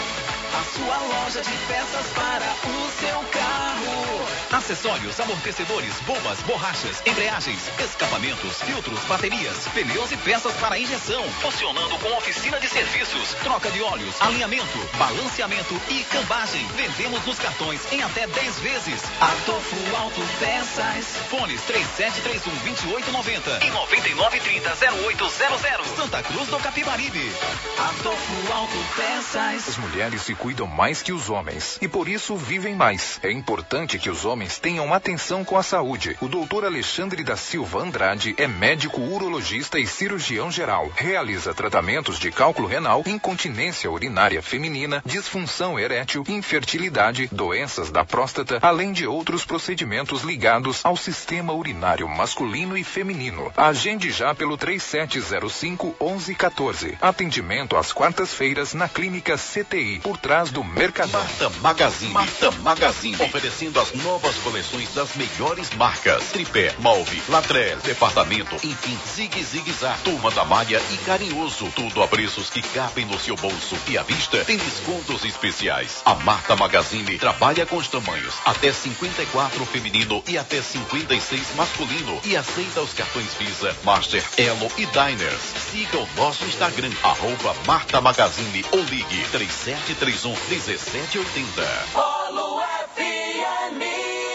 [SPEAKER 7] a sua loja de peças para o seu carro. Acessórios, amortecedores, bombas, borrachas, embreagens, escapamentos, filtros, baterias, pneus e peças para injeção. Funcionando com oficina de serviços, troca de óleos, alinhamento, balanceamento e cambagem. Vendemos nos cartões em até dez vezes. Adolfo Autopeças. Fones três sete três um, dois oito nove zero e noventa e nove trinta, zero oito zero zero. Santa Cruz do Capibaribe. Adolfo Autopeças.
[SPEAKER 8] As mulheres se cuidam mais que os homens e por isso vivem mais. É importante que os homens tenham atenção com a saúde. O doutor Alexandre da Silva Andrade é médico urologista e cirurgião geral. Realiza tratamentos de cálculo renal, incontinência urinária feminina, disfunção erétil, infertilidade, doenças da próstata, além de outros procedimentos ligados ao sistema urinário masculino e feminino. Agende já pelo três sete zero cinco, onze quatorze. Atendimento às quartas-feiras na Clínica C T I, por trás do Mercadão.
[SPEAKER 1] Marta Magazine. Marta Magazine. Oferecendo as novas coleções das melhores marcas. Tripé, Malve, Latrell, Departamento, enfim, Zig Zig Zag, Turma da Malha e Carinhoso. Tudo a preços que cabem no seu bolso. E à vista tem descontos especiais. A Marta Magazine trabalha com os tamanhos até cinquenta e quatro feminino e até cinquenta e seis masculino. E aceita os cartões Visa, Master, Elo e Diners. Siga o nosso Instagram, arroba Marta Magazine, ou ligue três sete três um, um sete oito zero.
[SPEAKER 7] Polo F M.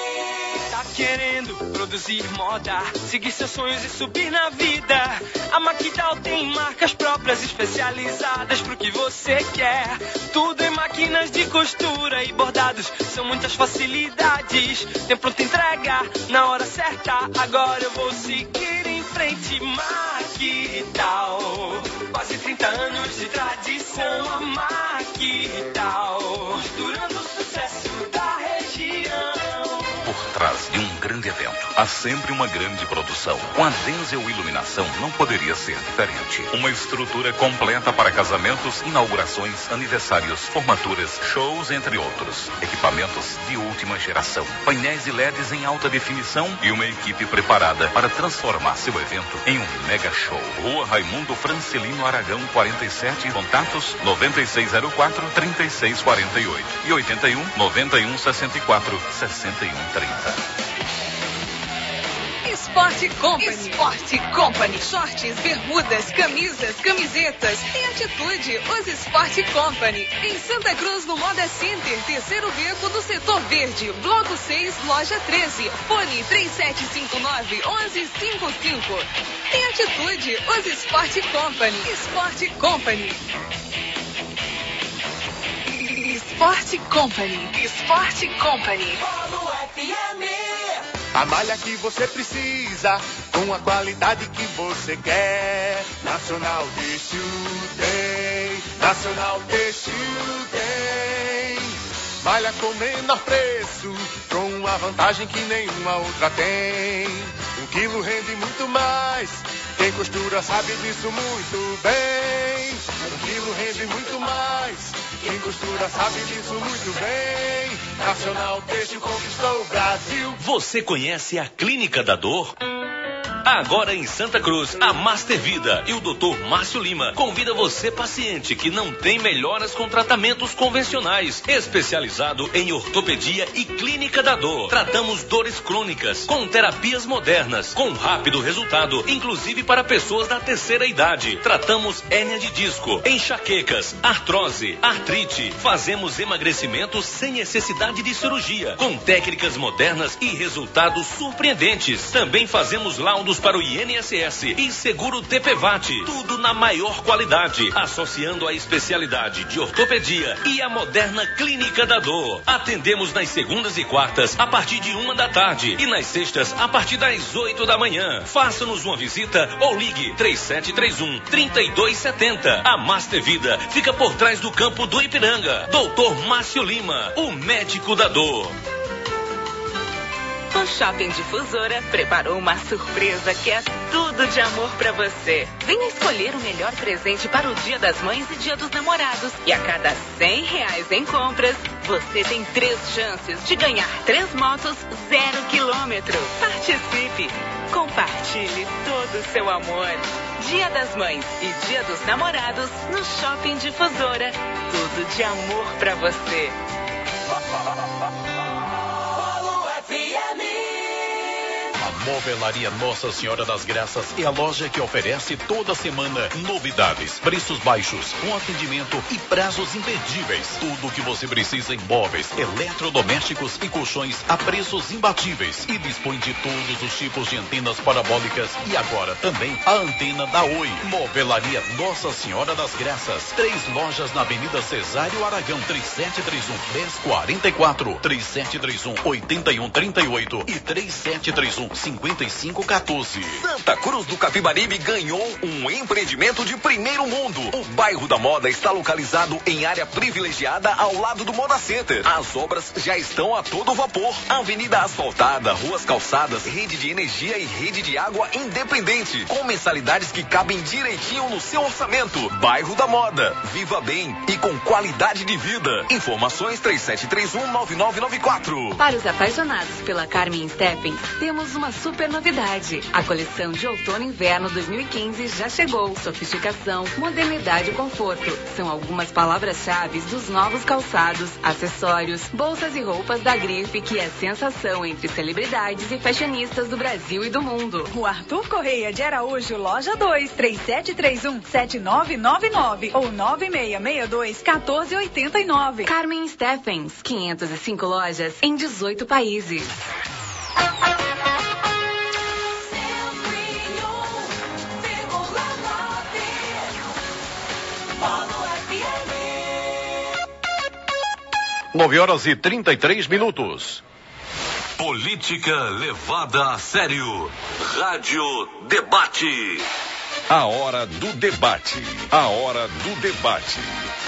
[SPEAKER 10] Tá querendo produzir moda, seguir seus sonhos e subir na vida? A Maquidal tem marcas próprias especializadas pro que você quer. Tudo em máquinas de costura e bordados, são muitas facilidades. Tem pronta entrega na hora certa. Agora eu vou seguir em frente. Maquidal, quase trinta anos de tradição. A Maquidal, costurando o sucesso da região.
[SPEAKER 1] Por trás de um grande evento, há sempre uma grande produção. Com a Denzel Iluminação não poderia ser diferente. Uma estrutura completa para casamentos, inaugurações, aniversários, formaturas, shows, entre outros. Equipamentos de última geração. Painéis e L E Ds em alta definição e uma equipe preparada para transformar seu evento em um mega show. Rua Raimundo Francelino Aragão, quarenta e sete. Contatos noventa e seis zero quatro, trinta e seis quarenta e oito e oitenta e um, noventa e um, sessenta e quatro, sessenta e um trinta.
[SPEAKER 6] Esporte Company. Esporte Company. Shorts, bermudas, camisas, camisetas. Tem atitude. Os Esporte Company. Em Santa Cruz, no Moda Center, terceiro beco do setor verde. Bloco seis, loja treze. Fone três sete cinco nove, um um cinco cinco. Tem atitude. Os Esporte Company. Esporte Company. Esporte Company. Esporte Company.
[SPEAKER 7] Polo F M.
[SPEAKER 11] A malha que você precisa, com a qualidade que você quer. Nacional Têxtil tem, Nacional Têxtil tem. Malha com menor preço, com uma vantagem que nenhuma outra tem. Um quilo rende muito mais, quem costura sabe disso muito bem. Um quilo rende muito mais, quem costura sabe disso muito bem. Nacional Têxtil conquistou o Brasil.
[SPEAKER 1] Você conhece a Clínica da Dor?
[SPEAKER 12] Agora em Santa Cruz, a Master Vida e o doutor Márcio Lima convida você, paciente, que não tem melhoras com tratamentos convencionais, especializado em ortopedia e clínica da dor. Tratamos dores crônicas com terapias modernas, com rápido resultado, inclusive para pessoas da terceira idade. Tratamos hérnia de disco, enxaquecas, artrose, artrite. Fazemos emagrecimento sem necessidade de cirurgia, com técnicas modernas e resultados surpreendentes. Também fazemos laudos para o I N S S e seguro T P V A T. Tudo na maior qualidade, associando a especialidade de ortopedia e a moderna clínica da dor. Atendemos nas segundas e quartas a partir de uma da tarde e nas sextas a partir das oito da manhã. Faça-nos uma visita ou ligue três sete três um, três dois sete zero. A Master Vida fica por trás do campo do Ipiranga. doutor Márcio Lima, o médico da dor.
[SPEAKER 9] O Shopping Difusora preparou uma surpresa que é tudo de amor pra você. Venha escolher o melhor presente para o Dia das Mães e Dia dos Namorados. E a cada cem reais em compras, você tem três chances de ganhar três motos zero quilômetro. Participe! Compartilhe todo o seu amor. Dia das Mães e Dia dos Namorados no Shopping Difusora. Tudo de amor pra você.
[SPEAKER 13] A Movelaria Nossa Senhora das Graças é a loja que oferece toda semana novidades, preços baixos, um atendimento e prazos imperdíveis. Tudo o que você precisa em móveis, eletrodomésticos e colchões a preços imbatíveis. E dispõe de todos os tipos de antenas parabólicas e agora também a antena da Oi. Movelaria Nossa Senhora das Graças. Três lojas na Avenida Cesário Aragão. três sete três um, dez quarenta e quatro, três sete três um, oito um três oito e três sete três um, cinquenta e cinco quatorze.
[SPEAKER 8] Santa Cruz do Capibaribe ganhou um empreendimento de primeiro mundo. O bairro da Moda está localizado em área privilegiada ao lado do Moda Center. As obras já estão a todo vapor. Avenida asfaltada, ruas calçadas, rede de energia e rede de água independente, com mensalidades que cabem direitinho no seu orçamento. Bairro da Moda, viva bem e com qualidade de vida. Informações três sete três um, nove nove nove quatro.
[SPEAKER 14] Para os apaixonados pela Carmen Stephens, temos uma super novidade. A coleção de outono e inverno dois mil e quinze já chegou. Sofisticação, modernidade e conforto são algumas palavras-chave dos novos calçados, acessórios, bolsas e roupas da Grife, que é sensação entre celebridades e fashionistas do Brasil e do mundo.
[SPEAKER 6] O Arthur Correia de Araújo, loja dois, três sete três um, sete nove nove nove ou nove seis seis dois, um quatro oito nove.
[SPEAKER 14] Carmen Stephens, quinhentas e cinco lojas em dezoito países.
[SPEAKER 5] nove horas e trinta e três minutos.
[SPEAKER 12] Política levada a sério. Rádio Debate.
[SPEAKER 8] A hora do debate. A hora do debate.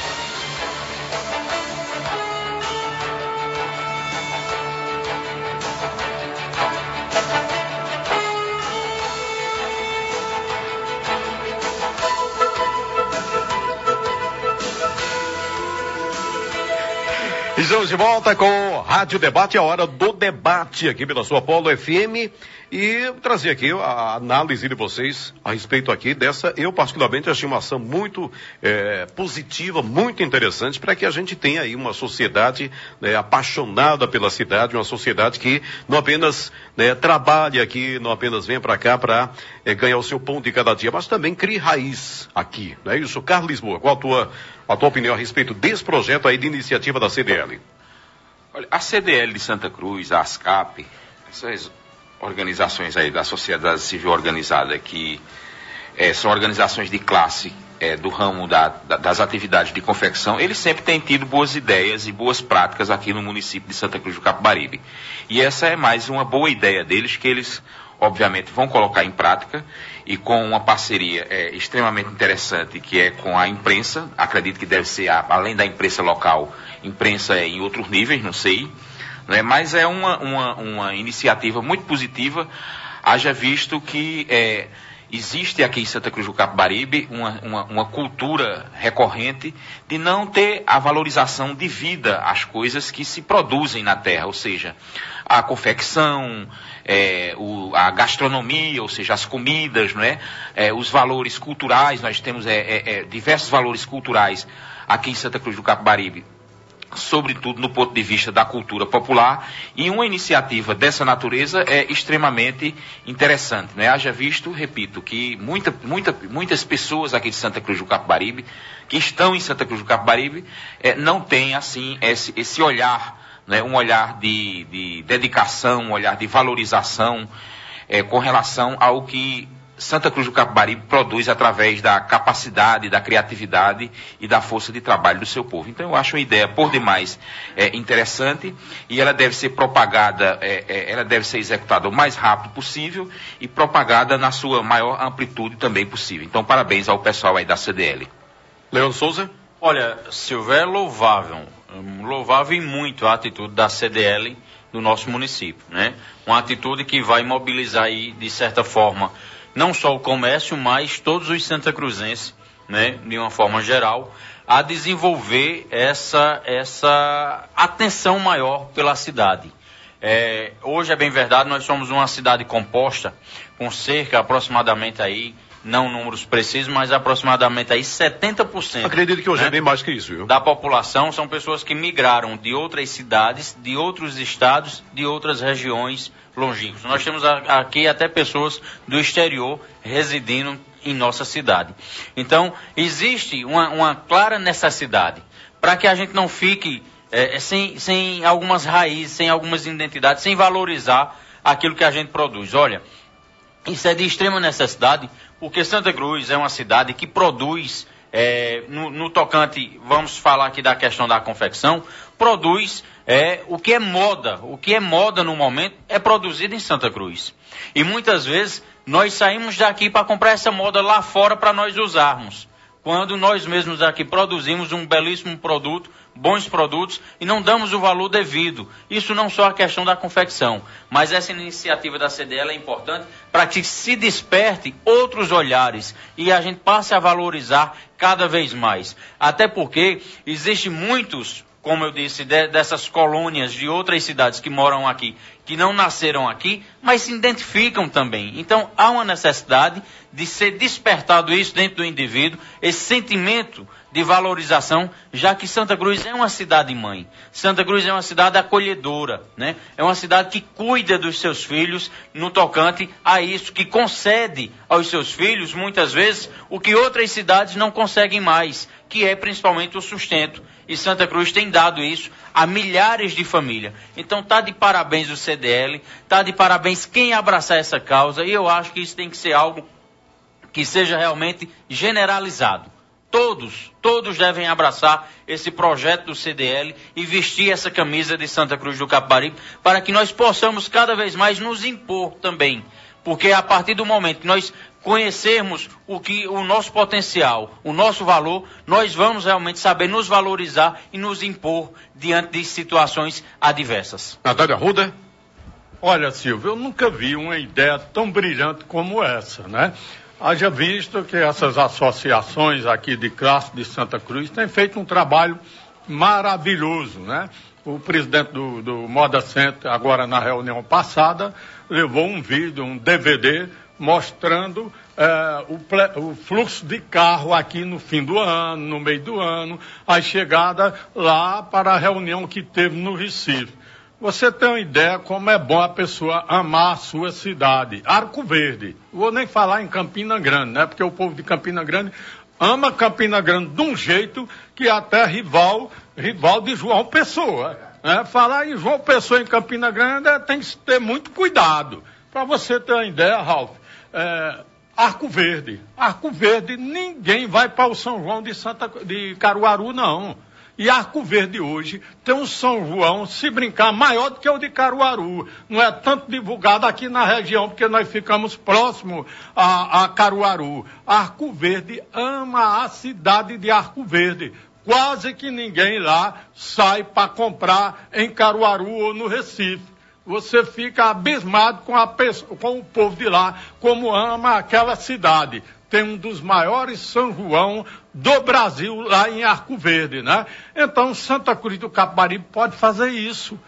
[SPEAKER 5] Estamos de volta com Rádio Debate, a hora do debate aqui pela sua Polo F M, e trazer aqui a análise de vocês a respeito aqui dessa, eu particularmente achei uma ação muito é, positiva, muito interessante, para que a gente tenha aí uma sociedade né, apaixonada pela cidade, uma sociedade que não apenas né, trabalhe aqui, não apenas venha para cá para é, ganhar o seu pão de cada dia, mas também crie raiz aqui, não é isso? Carlos Lisboa, qual a tua, a tua opinião a respeito desse projeto aí de iniciativa da C D L?
[SPEAKER 15] Olha, a C D L de Santa Cruz, a ASCAP, essas organizações aí da sociedade civil organizada que é, são organizações de classe é, do ramo da, da, das atividades de confecção, eles sempre têm tido boas ideias e boas práticas aqui no município de Santa Cruz do Capibaribe. E essa é mais uma boa ideia deles, que eles obviamente vão colocar em prática, e com uma parceria é, extremamente interessante, que é com a imprensa. Acredito que deve ser, a, além da imprensa local, imprensa é, em outros níveis, não sei, né? Mas é uma, uma, uma iniciativa muito positiva, haja visto que é, existe aqui em Santa Cruz do Capibaribe uma, uma, uma cultura recorrente de não ter a valorização devida às coisas que se produzem na terra, ou seja, a confecção, é, o, a gastronomia, ou seja, as comidas, não é? É, os valores culturais, nós temos é, é, é, diversos valores culturais aqui em Santa Cruz do Capibaribe, sobretudo no ponto de vista da cultura popular, e uma iniciativa dessa natureza é extremamente interessante, né? Haja visto, repito, que muita, muita, muitas pessoas aqui de Santa Cruz do Capibaribe, que estão em Santa Cruz do Capibaribe, é, não têm, assim, esse, esse olhar, né? Um olhar de, de dedicação, um olhar de valorização, é, com relação ao que Santa Cruz do Capibaribe produz através da capacidade, da criatividade e da força de trabalho do seu povo. Então eu acho uma ideia por demais é, interessante, e ela deve ser propagada, é, é, ela deve ser executada o mais rápido possível e propagada na sua maior amplitude também possível. Então parabéns ao pessoal aí da C D L.
[SPEAKER 5] Leandro Souza?
[SPEAKER 16] Olha, Silvio, é louvável, louvável e muito a atitude da C D L do nosso município, né? Uma atitude que vai mobilizar aí, de certa forma, não só o comércio, mas todos os santacruzenses, né, de uma forma geral, a desenvolver essa, essa atenção maior pela cidade. É, hoje é bem verdade, nós somos uma cidade composta com cerca aproximadamente aí, não números precisos, mas aproximadamente aí setenta por cento.
[SPEAKER 5] Acredito que hoje, né, é bem mais que isso, viu?
[SPEAKER 16] Da população são pessoas que migraram de outras cidades, de outros estados, de outras regiões longínquos. Nós temos aqui até pessoas do exterior residindo em nossa cidade. Então, existe uma, uma clara necessidade para que a gente não fique é, sem, sem algumas raízes, sem algumas identidades, sem valorizar aquilo que a gente produz. Olha, isso é de extrema necessidade, porque Santa Cruz é uma cidade que produz, é, no, no tocante, vamos falar aqui da questão da confecção, produz é, o que é moda. O que é moda no momento é produzido em Santa Cruz. E muitas vezes nós saímos daqui para comprar essa moda lá fora para nós usarmos, quando nós mesmos aqui produzimos um belíssimo produto, bons produtos, e não damos o valor devido. Isso não só a questão da confecção, mas essa iniciativa da C D L é importante para que se desperte outros olhares e a gente passe a valorizar cada vez mais. Até porque existem muitos, como eu disse, de, dessas colônias de outras cidades que moram aqui, que não nasceram aqui, mas se identificam também. Então, há uma necessidade de ser despertado isso dentro do indivíduo, esse sentimento de valorização, já que Santa Cruz é uma cidade-mãe. Santa Cruz é uma cidade acolhedora, né? É uma cidade que cuida dos seus filhos no tocante a isso, que concede aos seus filhos, muitas vezes, o que outras cidades não conseguem mais, que é principalmente o sustento. E Santa Cruz tem dado isso a milhares de famílias. Então tá de parabéns o C D L, tá de parabéns quem abraçar essa causa, e eu acho que isso tem que ser algo que seja realmente generalizado. Todos, todos devem abraçar esse projeto do C D L e vestir essa camisa de Santa Cruz do Capibaribe para que nós possamos cada vez mais nos impor também. Porque a partir do momento que nós conhecermos o, que, o nosso potencial, o nosso valor, nós vamos realmente saber nos valorizar e nos impor diante de situações adversas.
[SPEAKER 5] Natália Arruda?
[SPEAKER 17] Olha, Silvio, eu nunca vi uma ideia tão brilhante como essa, né? Haja visto que essas associações aqui de classe de Santa Cruz têm feito um trabalho maravilhoso, né? O presidente do, do Moda Center, agora na reunião passada, levou um vídeo, um D V D, mostrando é, o, ple, o fluxo de carro aqui no fim do ano, no meio do ano, a chegada lá para a reunião que teve no Recife. Você tem uma ideia como é bom a pessoa amar a sua cidade. Arco Verde. Vou nem falar em Campina Grande, né? Porque o povo de Campina Grande ama Campina Grande de um jeito que até rival, rival de João Pessoa. Né? Falar em João Pessoa em Campina Grande é, tem que ter muito cuidado. Para você ter uma ideia, Ralf, é, Arco Verde. Arco Verde, ninguém vai para o São João de, Santa, de Caruaru, não. E Arco Verde hoje tem um São João, se brincar, maior do que o de Caruaru. Não é tanto divulgado aqui na região, porque nós ficamos próximos a, a Caruaru. Arco Verde ama a cidade de Arco Verde. Quase que ninguém lá sai para comprar em Caruaru ou no Recife. você fica abismado com, a pessoa, com o povo de lá, como ama aquela cidade. Tem um dos maiores São João do Brasil lá em Arco Verde, né? Então, Santa Cruz do Capibaribe pode fazer isso.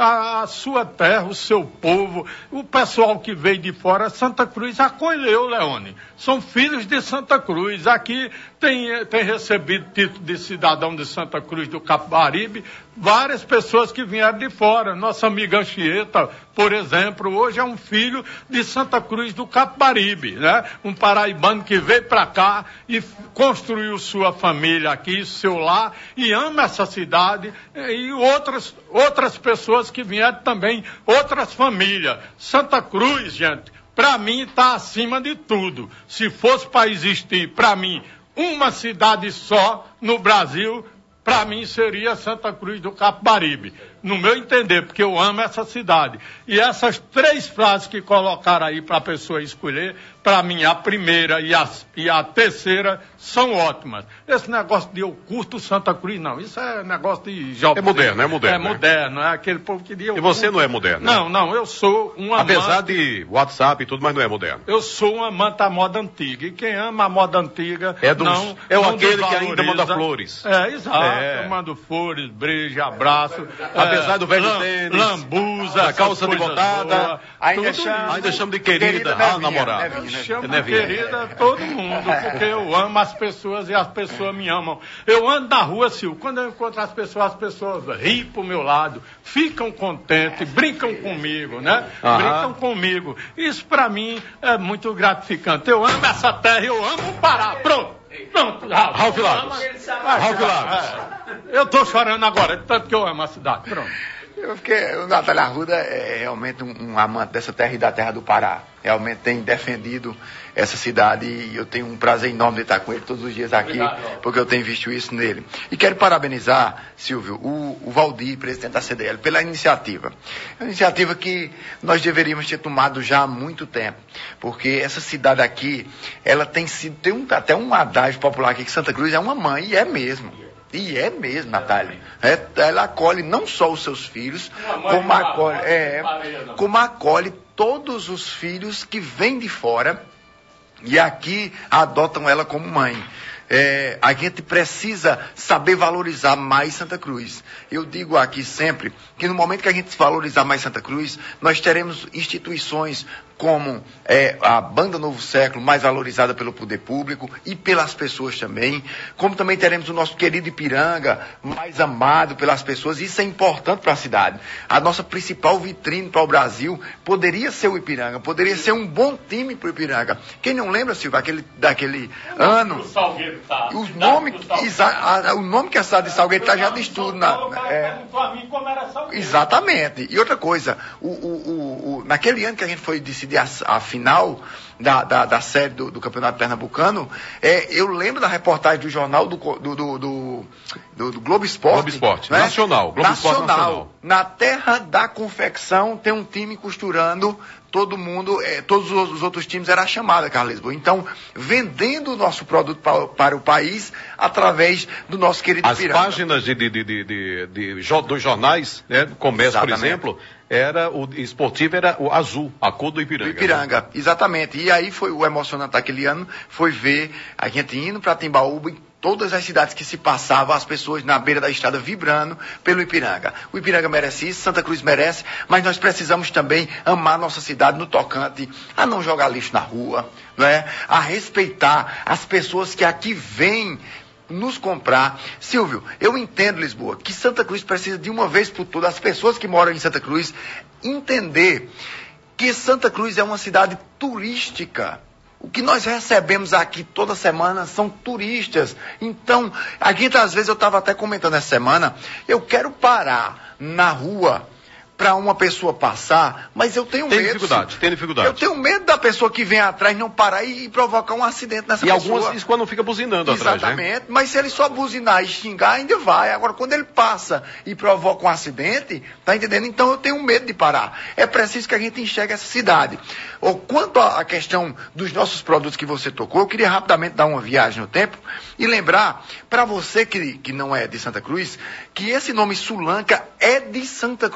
[SPEAKER 17] A sua terra, o seu povo, o pessoal que veio de fora, Santa Cruz acolheu, Leone. São filhos de Santa Cruz. Aqui tem, tem recebido título de cidadão de Santa Cruz do Capibaribe várias pessoas que vieram de fora. Nossa amiga Anchieta, por exemplo, hoje é um filho de Santa Cruz do Capibaribe, né? Um paraibano que veio para cá e construiu sua família aqui, seu lar, e ama essa cidade, e outras, outras pessoas que vieram também, outras famílias. Santa Cruz, gente, para mim está acima de tudo. Se fosse para existir, para mim, uma cidade só no Brasil, para mim seria Santa Cruz do Capibaribe, no meu entender, porque eu amo essa cidade. E essas três frases que colocaram aí para a pessoa escolher, para mim a primeira e a, e a terceira são ótimas. Esse negócio de eu curto Santa Cruz, não, isso é negócio de jovem.
[SPEAKER 5] É moderno, é moderno.
[SPEAKER 17] É né? moderno, é aquele povo que diz...
[SPEAKER 5] E você não é moderno?
[SPEAKER 17] Não, não, eu sou um amante...
[SPEAKER 5] Apesar de WhatsApp e tudo, mas não é moderno.
[SPEAKER 17] Eu sou um amante da moda antiga, e quem ama a moda antiga...
[SPEAKER 5] É, dos,
[SPEAKER 17] não,
[SPEAKER 5] é
[SPEAKER 17] não
[SPEAKER 5] aquele que ainda manda flores.
[SPEAKER 17] É, exato,
[SPEAKER 5] é.
[SPEAKER 17] eu mando flores, beijo, abraço...
[SPEAKER 5] Apesar
[SPEAKER 17] é,
[SPEAKER 5] do velho
[SPEAKER 17] lam,
[SPEAKER 5] tênis,
[SPEAKER 17] lambuza,
[SPEAKER 5] da calça de botada,
[SPEAKER 17] ainda
[SPEAKER 5] chama, ainda chama de querida, querida a namorada.
[SPEAKER 17] Eu chamo de querida todo mundo, porque eu amo as pessoas e as pessoas me amam. Eu ando na rua, Silvio, quando eu encontro as pessoas, as pessoas riem pro meu lado, ficam contentes, brincam comigo, né?
[SPEAKER 5] Aham.
[SPEAKER 17] Brincam comigo. Isso pra mim é muito gratificante. Eu amo essa terra, eu amo o Pará. Pronto. Pronto, Ralf.
[SPEAKER 5] Ralf Lagos. Ralf Lagos.
[SPEAKER 17] Eu tô chorando agora, tanto que eu amo a cidade. Pronto.
[SPEAKER 18] Eu fiquei, o Natália Arruda é realmente um, um amante dessa terra e da terra do Pará. Realmente tem defendido essa cidade e eu tenho um prazer enorme de estar com ele todos os dias aqui, obrigado, porque eu tenho visto isso nele. E quero parabenizar, Silvio, o, o Valdir, presidente da C D L, pela iniciativa. É uma iniciativa que nós deveríamos ter tomado já há muito tempo, porque essa cidade aqui, ela tem sido, tem um, até um adágio popular aqui, que Santa Cruz é uma mãe, e é mesmo. E é mesmo, Natália. É, ela acolhe não só os seus filhos, como acolhe, é, como acolhe todos os filhos que vêm de fora e aqui adotam ela como mãe. É, a gente precisa saber valorizar mais Santa Cruz. Eu digo aqui sempre que no momento que a gente valorizar mais Santa Cruz, nós teremos instituições como é, a Banda Novo Século, mais valorizada pelo poder público e pelas pessoas também, como também teremos o nosso querido Ipiranga, mais amado pelas pessoas. Isso é importante para a cidade. A nossa principal vitrine para o Brasil poderia ser o Ipiranga, poderia ser um bom time para o Ipiranga. Quem não lembra, Silvio, aquele, daquele o ano... O Salgueiro tá. O nome, exa, a, o nome que a cidade de Salgueiro está já de estudo. Na, é, exatamente. E outra coisa, o, o, o, o, naquele ano que a gente foi decidir a, a final da, da, da série do, do Campeonato Pernambucano, é, eu lembro da reportagem do jornal do, do, do, do, do, do Globo Esporte.
[SPEAKER 5] Globo Esporte, né? Nacional. Globo
[SPEAKER 18] nacional.
[SPEAKER 5] Esporte Nacional.
[SPEAKER 18] Na terra da confecção tem um time costurando todo mundo, é, todos os, os outros times era a chamada, Carlos Lisboa. Então, vendendo o nosso produto para, para o país através do nosso querido
[SPEAKER 5] As
[SPEAKER 18] Ipiranga.
[SPEAKER 5] páginas de, de, de, de, de, de, de, dos jornais, né, do comércio, por exemplo, era o esportivo era o azul, a cor do Ipiranga.
[SPEAKER 18] Do Ipiranga, né? Exatamente. E aí foi o emocionante daquele ano, foi ver a gente indo para Timbaúba, em todas as cidades que se passavam, as pessoas na beira da estrada vibrando pelo Ipiranga. O Ipiranga merece isso, Santa Cruz merece, mas nós precisamos também amar nossa cidade no tocante a não jogar lixo na rua, não é? A respeitar as pessoas que aqui vêm nos comprar. Silvio, eu entendo, Lisboa, que Santa Cruz precisa de uma vez por todas, as pessoas que moram em Santa Cruz, entender que Santa Cruz é uma cidade turística. O que nós recebemos aqui toda semana são turistas. Então, a gente, às vezes, eu estava até comentando essa semana, eu quero parar na rua para uma pessoa passar, mas eu tenho
[SPEAKER 5] tem
[SPEAKER 18] medo.
[SPEAKER 5] Dificuldade, tem dificuldade.
[SPEAKER 18] Eu tenho medo da pessoa que vem atrás não parar e, e provocar um acidente nessa
[SPEAKER 5] e
[SPEAKER 18] pessoa.
[SPEAKER 5] E algumas, isso quando fica buzinando atrás, né?
[SPEAKER 18] Exatamente, mas se ele só buzinar e xingar, ainda vai. Agora, quando ele passa e provoca um acidente, tá entendendo? Então eu tenho medo de parar. É preciso que a gente enxergue essa cidade. Ou, quanto à questão dos nossos produtos que você tocou, eu queria rapidamente dar uma viagem no tempo e lembrar, para você que, que não é de Santa Cruz, que esse nome Sulanca é de Santa Cruz do Capibaribe.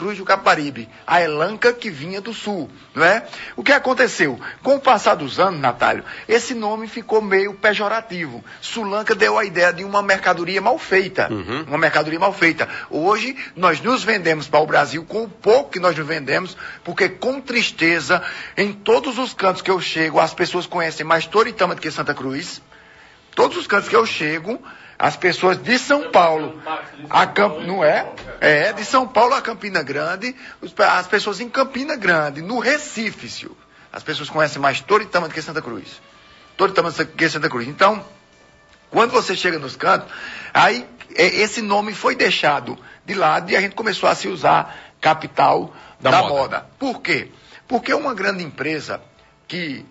[SPEAKER 18] Caparibe, a elanca que vinha do sul, não é? O que aconteceu? Com o passar dos anos, Natálio, esse nome ficou meio pejorativo. Sulanca deu a ideia de uma mercadoria mal feita, uhum. uma mercadoria mal feita. Hoje, nós nos vendemos para o Brasil com o pouco que nós nos vendemos, porque com tristeza, em todos os cantos que eu chego, as pessoas conhecem mais Toritama do que Santa Cruz. Todos os cantos que eu chego, as pessoas de São Paulo, a Camp... não é? É, de São Paulo a Campina Grande, as pessoas em Campina Grande, no Recife, Silvio, as pessoas conhecem mais Toritama do que Santa Cruz. Toritama do que Santa Cruz. Então, quando você chega nos cantos, aí esse nome foi deixado de lado e a gente começou a se usar capital da, da moda. moda. Por quê? Porque uma grande empresa que,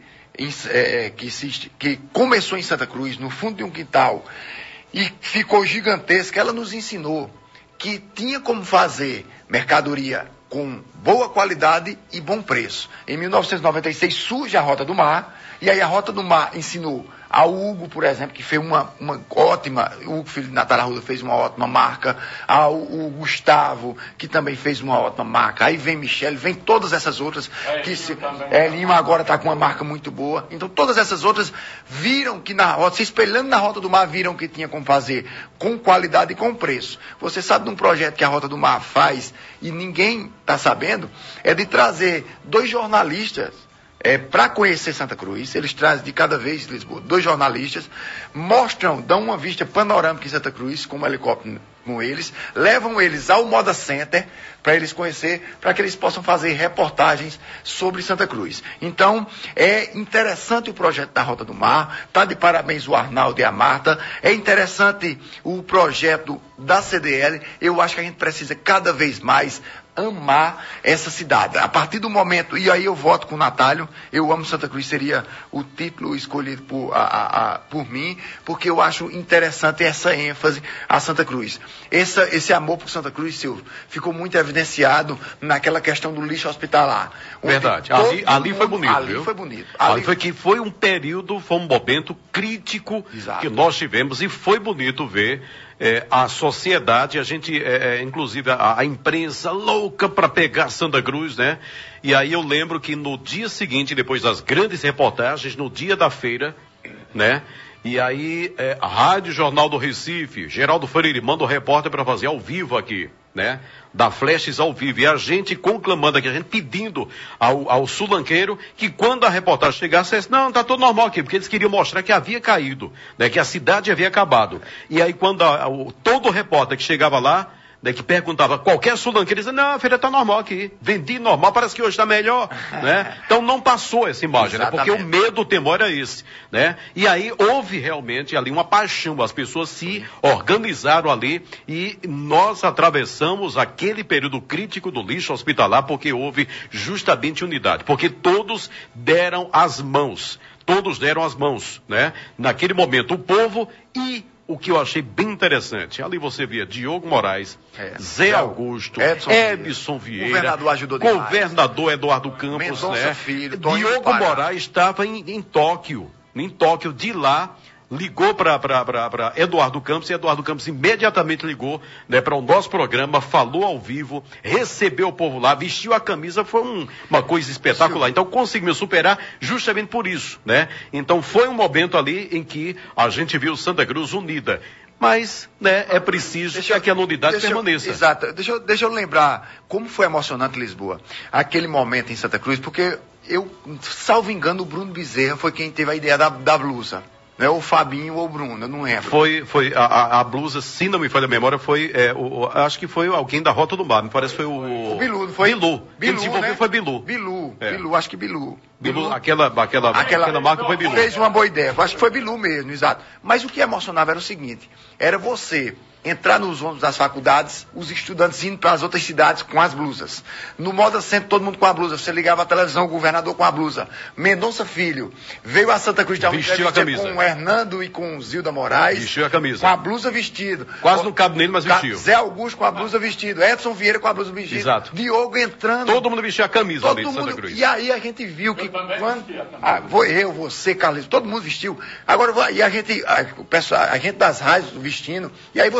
[SPEAKER 18] é, que, se, que começou em Santa Cruz, no fundo de um quintal, e ficou gigantesca, ela nos ensinou que tinha como fazer mercadoria com boa qualidade e bom preço. Em mil novecentos e noventa e seis surge a Rota do Mar, e aí a Rota do Mar ensinou ao Hugo, por exemplo, que fez uma, uma ótima, o Hugo Filho de Natália Arruda fez uma ótima marca, ao o Gustavo, que também fez uma ótima marca, aí vem Michele, vem todas essas outras, é, que se, é, Lima agora está com uma marca muito boa, então todas essas outras viram que na Rota, se espelhando na Rota do Mar, viram que tinha como fazer com qualidade e com preço. Você sabe de um projeto que a Rota do Mar faz, e ninguém está sabendo, é de trazer dois jornalistas, É, para conhecer Santa Cruz, eles trazem de cada vez de Lisboa dois jornalistas, mostram, dão uma vista panorâmica em Santa Cruz, com um helicóptero com eles, levam eles ao Moda Center, para eles conhecer, para que eles possam fazer reportagens sobre Santa Cruz. Então, é interessante o projeto da Rota do Mar, está de parabéns o Arnaldo e a Marta, é interessante o projeto da C D L, eu acho que a gente precisa cada vez mais amar essa cidade. A partir do momento, e aí eu voto com o Natálio, eu amo Santa Cruz, seria o título escolhido por, a, a, a, por mim, porque eu acho interessante essa ênfase a Santa Cruz. Essa, esse amor por Santa Cruz, Silvio, ficou muito evidenciado naquela questão do lixo hospitalar.
[SPEAKER 5] Verdade, ali, ali foi bonito,
[SPEAKER 18] ali
[SPEAKER 5] viu?
[SPEAKER 18] foi bonito.
[SPEAKER 5] Ali,
[SPEAKER 18] ali
[SPEAKER 5] foi que foi um período, foi um momento crítico. Exato. Que nós tivemos, e foi bonito ver É, a sociedade, a gente, é, é, inclusive a, a imprensa louca para pegar Santa Cruz, né? E aí eu lembro que no dia seguinte, depois das grandes reportagens, no dia da feira, né? E aí, é, a Rádio Jornal do Recife, Geraldo Freire manda o repórter para fazer ao vivo aqui, né? Da Flashes ao vivo. E a gente conclamando aqui, a gente pedindo ao, ao sulanqueiro que quando a reportagem chegasse, disse, não, tá tudo normal aqui, porque eles queriam mostrar que havia caído, né? Que a cidade havia acabado. E aí quando a, a, todo repórter que chegava lá, né, que perguntava qualquer sulanqueiro, dizia, não, a feira está normal aqui, vendi normal, parece que hoje está melhor, né? Então não passou essa imagem, né? Porque o medo, o temor era esse, né? E aí houve realmente ali uma paixão, as pessoas se organizaram ali e nós atravessamos aquele período crítico do lixo hospitalar porque houve justamente unidade, porque todos deram as mãos, todos deram as mãos, né? Naquele momento o povo e o que eu achei bem interessante, ali você via Diogo Moraes, é, Zé Augusto, Edson, Edson Vieira, o governador ajudou demais, governador Eduardo Campos, Mendonça, né? Filho, Diogo Moraes estava em, em Tóquio, em Tóquio, de lá, ligou para Eduardo Campos, e Eduardo Campos imediatamente ligou, né, para o nosso programa, falou ao vivo, recebeu o povo lá, vestiu a camisa, foi um, uma coisa espetacular. Sim. Então conseguimos superar justamente por isso, né? Então foi um momento ali em que a gente viu Santa Cruz unida. Mas, né, é preciso deixa, que aquela unidade permaneça.
[SPEAKER 18] Eu, exato. Deixa eu, deixa eu lembrar como foi emocionante Lisboa, aquele momento em Santa Cruz, porque eu, salvo engano, o Bruno Bezerra foi quem teve a ideia da, da blusa. Né, o Fabinho ou o Bruno, eu não lembro.
[SPEAKER 5] Foi, foi a, a blusa, se não me falha a memória, foi, é, o, acho que foi alguém da Rota do Mar, me parece que foi o...
[SPEAKER 18] O Bilu, não foi?
[SPEAKER 5] Bilu. Quem desenvolveu, né? Foi Bilu.
[SPEAKER 18] Bilu, é. Bilu, acho que Bilu.
[SPEAKER 5] Bilu, Bilu. Aquela, aquela, aquela, aquela marca foi Bilu.
[SPEAKER 18] Fez uma boa ideia, acho que foi Bilu mesmo, exato. Mas o que emocionava era o seguinte, era você entrar nos ônibus das faculdades, os estudantes indo para as outras cidades com as blusas. No Moda Center, todo mundo com a blusa. Você ligava a televisão, o governador com a blusa. Mendonça Filho veio a Santa Cruz de
[SPEAKER 5] vestiu a camisa
[SPEAKER 18] com o Hernando e com o Zilda Moraes.
[SPEAKER 5] Vestiu a camisa.
[SPEAKER 18] Com a blusa vestido.
[SPEAKER 5] Quase não cabe nele, mas vestiu.
[SPEAKER 18] Zé Augusto com a blusa vestido. Edson Vieira com a blusa vestido.
[SPEAKER 5] Exato.
[SPEAKER 18] Diogo entrando.
[SPEAKER 5] Todo mundo vestiu a camisa
[SPEAKER 18] todo
[SPEAKER 5] ali de Santa
[SPEAKER 18] mundo,
[SPEAKER 5] Cruz.
[SPEAKER 18] E aí a gente viu que quando... Ah, eu, você, Carlos, todo mundo vestiu. Agora, e a gente, a, o pessoal, a gente das rádios vestindo. E aí você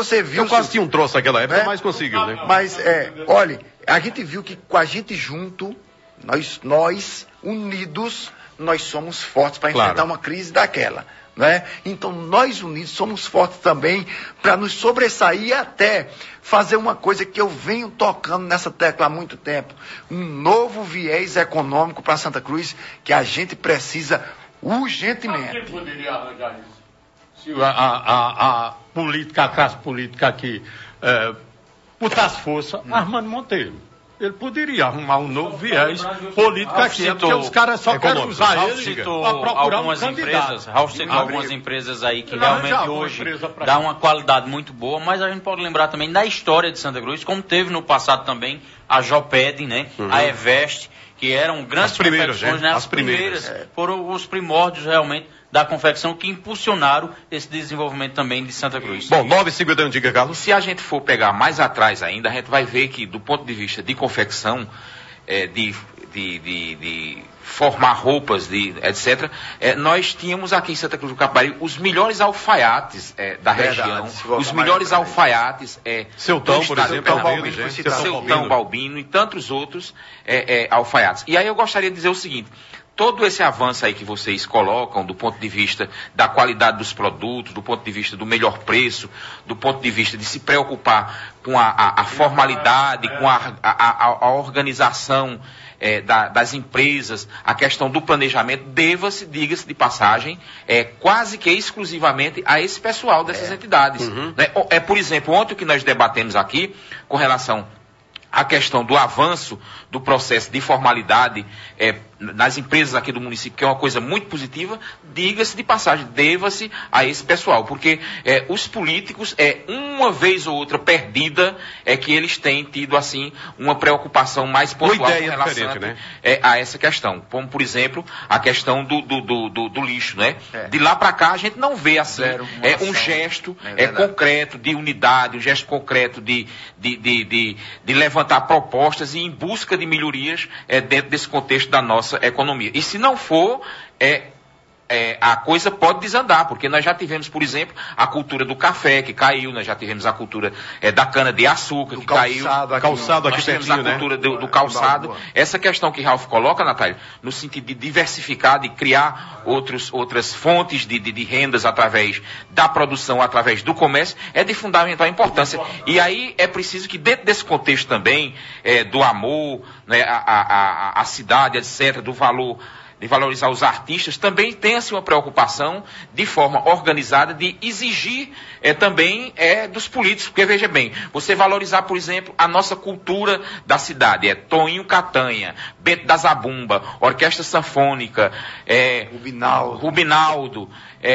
[SPEAKER 18] você viu...
[SPEAKER 5] Eu quase tinha um troço naquela época,
[SPEAKER 18] né?
[SPEAKER 5] mas conseguiu, né?
[SPEAKER 18] Mas, é, olha, a gente viu que com a gente junto, nós, nós unidos, nós somos fortes para
[SPEAKER 5] Claro.
[SPEAKER 18] enfrentar uma crise daquela. Né? Então, nós unidos somos fortes também para nos sobressair e até fazer uma coisa que eu venho tocando nessa tecla há muito tempo. Um novo viés econômico para Santa Cruz que a gente precisa urgentemente.
[SPEAKER 17] Quem poderia arranjar isso? Se a, a, a, a política, a classe política aqui é, botasse força, hum. Armando Monteiro. Ele poderia arrumar um novo viés político aqui, é porque os caras só querem usar
[SPEAKER 16] Raul
[SPEAKER 17] ele
[SPEAKER 16] citou
[SPEAKER 17] para procurar
[SPEAKER 16] algumas
[SPEAKER 17] um candidato.
[SPEAKER 16] empresas, Raul citou algumas empresas aí que
[SPEAKER 17] Ele
[SPEAKER 16] realmente
[SPEAKER 17] arranjava uma
[SPEAKER 16] hoje
[SPEAKER 17] empresa pra
[SPEAKER 16] dá
[SPEAKER 17] cá.
[SPEAKER 16] uma qualidade muito boa, mas a gente pode lembrar também da história de Santa Cruz, como teve no passado também a Joped, né,
[SPEAKER 5] Uhum.
[SPEAKER 16] a Evest, que eram grandes
[SPEAKER 5] As primeiras,
[SPEAKER 16] confecções,
[SPEAKER 5] né?
[SPEAKER 16] né?
[SPEAKER 5] As
[SPEAKER 16] As primeiras,
[SPEAKER 5] primeiras.
[SPEAKER 16] foram os primórdios realmente da confecção que impulsionaram esse desenvolvimento também de Santa Cruz.
[SPEAKER 5] Bom, nove e cinquenta e um, diga, Carlos.
[SPEAKER 15] Se a gente for pegar mais atrás ainda, a gente vai ver que, do ponto de vista de confecção, é, de, de, de, de formar roupas, de, etcétera, é, nós tínhamos aqui em Santa Cruz do Capibaribe os melhores alfaiates é, da
[SPEAKER 18] Verdade,
[SPEAKER 15] região,
[SPEAKER 18] se voltar
[SPEAKER 15] os
[SPEAKER 18] mais
[SPEAKER 15] melhores
[SPEAKER 18] atrás.
[SPEAKER 15] alfaiates é,
[SPEAKER 5] Seltão,
[SPEAKER 15] do
[SPEAKER 5] por
[SPEAKER 15] estado
[SPEAKER 5] exemplo,
[SPEAKER 15] de Pernambuco,
[SPEAKER 5] Balbino,
[SPEAKER 15] né?
[SPEAKER 5] gente,
[SPEAKER 15] Seltão,
[SPEAKER 5] Balbino.
[SPEAKER 15] Balbino e tantos outros é, é, alfaiates. E aí eu gostaria de dizer o seguinte: todo esse avanço aí que vocês colocam do ponto de vista da qualidade dos produtos, do ponto de vista do melhor preço, do ponto de vista de se preocupar com a, a, a formalidade, com a, a, a, a organização é, da, das empresas, a questão do planejamento, deva-se, diga-se de passagem, é, quase que exclusivamente a esse pessoal dessas
[SPEAKER 18] É.
[SPEAKER 15] entidades.
[SPEAKER 5] Uhum.
[SPEAKER 15] Né? É, por exemplo, ontem o que nós debatemos aqui com relação a questão do avanço do processo de formalidade é, nas empresas aqui do município, que é uma coisa muito positiva, diga-se de passagem, deva-se a esse pessoal, porque é, os políticos, é, uma vez ou outra perdida, é que eles têm tido, assim, uma preocupação mais pontual
[SPEAKER 5] Uma ideia
[SPEAKER 15] com relação
[SPEAKER 5] diferente, né?
[SPEAKER 15] é, a essa questão. Como, por exemplo, a questão do, do, do, do, do lixo, né?
[SPEAKER 18] É.
[SPEAKER 15] De lá para cá, a gente não vê, assim,
[SPEAKER 18] Zero, uma
[SPEAKER 15] é,
[SPEAKER 18] ação.
[SPEAKER 15] um gesto
[SPEAKER 18] É
[SPEAKER 15] é,
[SPEAKER 18] verdade.
[SPEAKER 15] concreto de unidade, um gesto concreto de, de, de, de, de levantar propostas e em busca de melhorias é, dentro desse contexto da nossa economia. E se não for, é, é, a coisa pode desandar, porque nós já tivemos, por exemplo, a cultura do café que caiu, nós já tivemos a cultura é, da cana-de-açúcar que caiu,
[SPEAKER 18] calçado aqui.
[SPEAKER 5] Calçado aqui
[SPEAKER 15] nós tivemos
[SPEAKER 5] pertinho,
[SPEAKER 15] a
[SPEAKER 5] né?
[SPEAKER 15] cultura do, do calçado. Essa questão que Ralf coloca, Natália, no sentido de diversificar, de criar outros, outras fontes de, de, de rendas através da produção, através do comércio, é de fundamental importância. E aí é preciso que dentro desse contexto também, é, do amor, né, a, a, a, a cidade, etcétera, do valor, de valorizar os artistas, também tenha-se uma preocupação de forma organizada de exigir é, também é, dos políticos, porque veja bem, você valorizar, por exemplo, a nossa cultura da cidade, é Toninho Catanha, Bento da Zabumba, Orquestra Sanfônica, é,
[SPEAKER 18] Rubinaldo,
[SPEAKER 15] Rubinaldo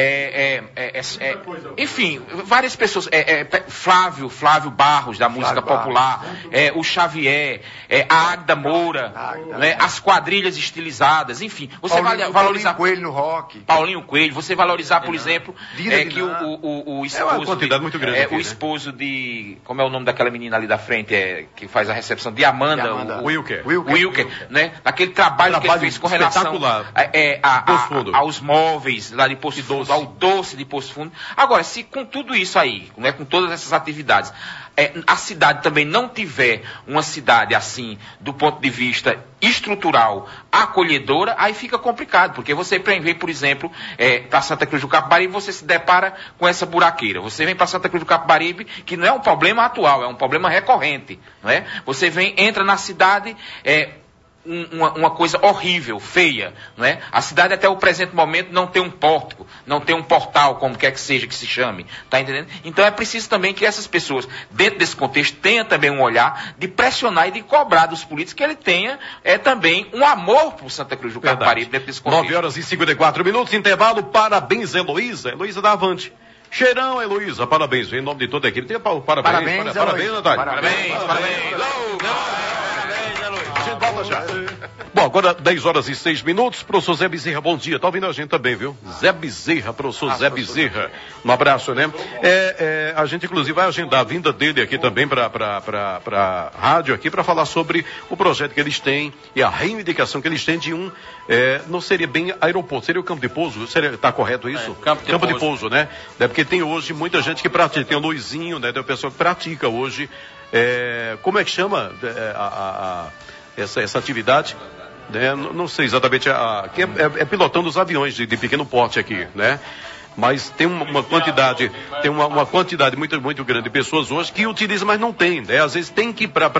[SPEAKER 15] é, é, é, é, é, enfim, várias pessoas, é, é, Flávio, Flávio Barros, da música
[SPEAKER 18] Flávio
[SPEAKER 15] popular, é, o Xavier, é, a Agda Moura,
[SPEAKER 18] Agda.
[SPEAKER 15] né, as quadrilhas estilizadas, enfim, você
[SPEAKER 18] Paulinho,
[SPEAKER 15] vai valorizar
[SPEAKER 18] Paulinho Coelho no rock.
[SPEAKER 15] Paulinho Coelho, você valorizar, por exemplo,
[SPEAKER 18] Dina
[SPEAKER 15] é,
[SPEAKER 18] de
[SPEAKER 15] que o,
[SPEAKER 18] Ná.
[SPEAKER 15] o, o, o
[SPEAKER 5] É
[SPEAKER 15] esposo
[SPEAKER 5] uma quantidade
[SPEAKER 15] de,
[SPEAKER 5] muito grande
[SPEAKER 15] é,
[SPEAKER 5] aqui,
[SPEAKER 15] o
[SPEAKER 5] né?
[SPEAKER 15] esposo de, como é o nome daquela menina ali da frente, é, que faz a recepção, de Amanda,
[SPEAKER 18] De Amanda.
[SPEAKER 15] o,
[SPEAKER 5] Wilker.
[SPEAKER 15] Wilker, Wilker, né? Naquele trabalho, que ele
[SPEAKER 5] Trabalho
[SPEAKER 15] fez com relação
[SPEAKER 5] espetacular.
[SPEAKER 15] a, é, a,
[SPEAKER 5] Poço Fundo.
[SPEAKER 15] a, aos móveis lá de Poço Fundo, ao doce de Poço Fundo. Agora, se com tudo isso aí, né, com todas essas atividades, é, a cidade também não tiver uma cidade assim, do ponto de vista estrutural, acolhedora, aí fica complicado, porque você vem, por exemplo, é, para Santa Cruz do Capibaribe, você se depara com essa buraqueira. Você vem para Santa Cruz do Capibaribe, que não é um problema atual, é um problema recorrente, não é? Você vem, entra na cidade, é, Uma, uma coisa horrível, feia, não é? A cidade até o presente momento não tem um pórtico, não tem um portal, como quer que seja que se chame, tá entendendo? Então é preciso também que essas pessoas, dentro desse contexto, tenham também um olhar de pressionar e de cobrar dos políticos que ele tenha é, também um amor por Santa Cruz do Capibaribe dentro desse contexto.
[SPEAKER 5] nove horas e cinquenta e quatro minutos, intervalo, parabéns, Heloísa, Heloísa da Avante. Cheirão, Heloísa, parabéns, em nome de toda a equipe, tem parabéns,
[SPEAKER 18] Parabéns,
[SPEAKER 5] para, parabéns,
[SPEAKER 18] Heloísa.
[SPEAKER 5] Natália.
[SPEAKER 18] Parabéns,
[SPEAKER 15] Parabéns, parabéns.
[SPEAKER 5] A gente volta volta já. Bom, agora dez horas e seis minutos, professor Zé Bezerra, bom dia. Tá ouvindo a gente também, viu? Zé Bezerra, professor ah, Zé professor Bezerra. Um abraço, né? É, é, a gente, inclusive, vai agendar a vinda dele aqui também para a rádio aqui para falar sobre o projeto que eles têm e a reivindicação que eles têm de um, é, não seria bem aeroporto, seria o campo de pouso? Seria, tá correto isso? É, campo de campo pouso, de pouso né? É porque tem hoje muita gente que pratica, tem o Luizinho, né? Tem o pessoal que pratica hoje. É, como é que chama é, a, a, a, essa, essa atividade? É, não, não sei exatamente, a, que é, é, é pilotando os aviões de, de pequeno porte aqui, né? Mas tem uma, uma quantidade, tem uma, uma quantidade muito, muito grande de pessoas hoje que utilizam, mas não tem, né? Às vezes tem que ir para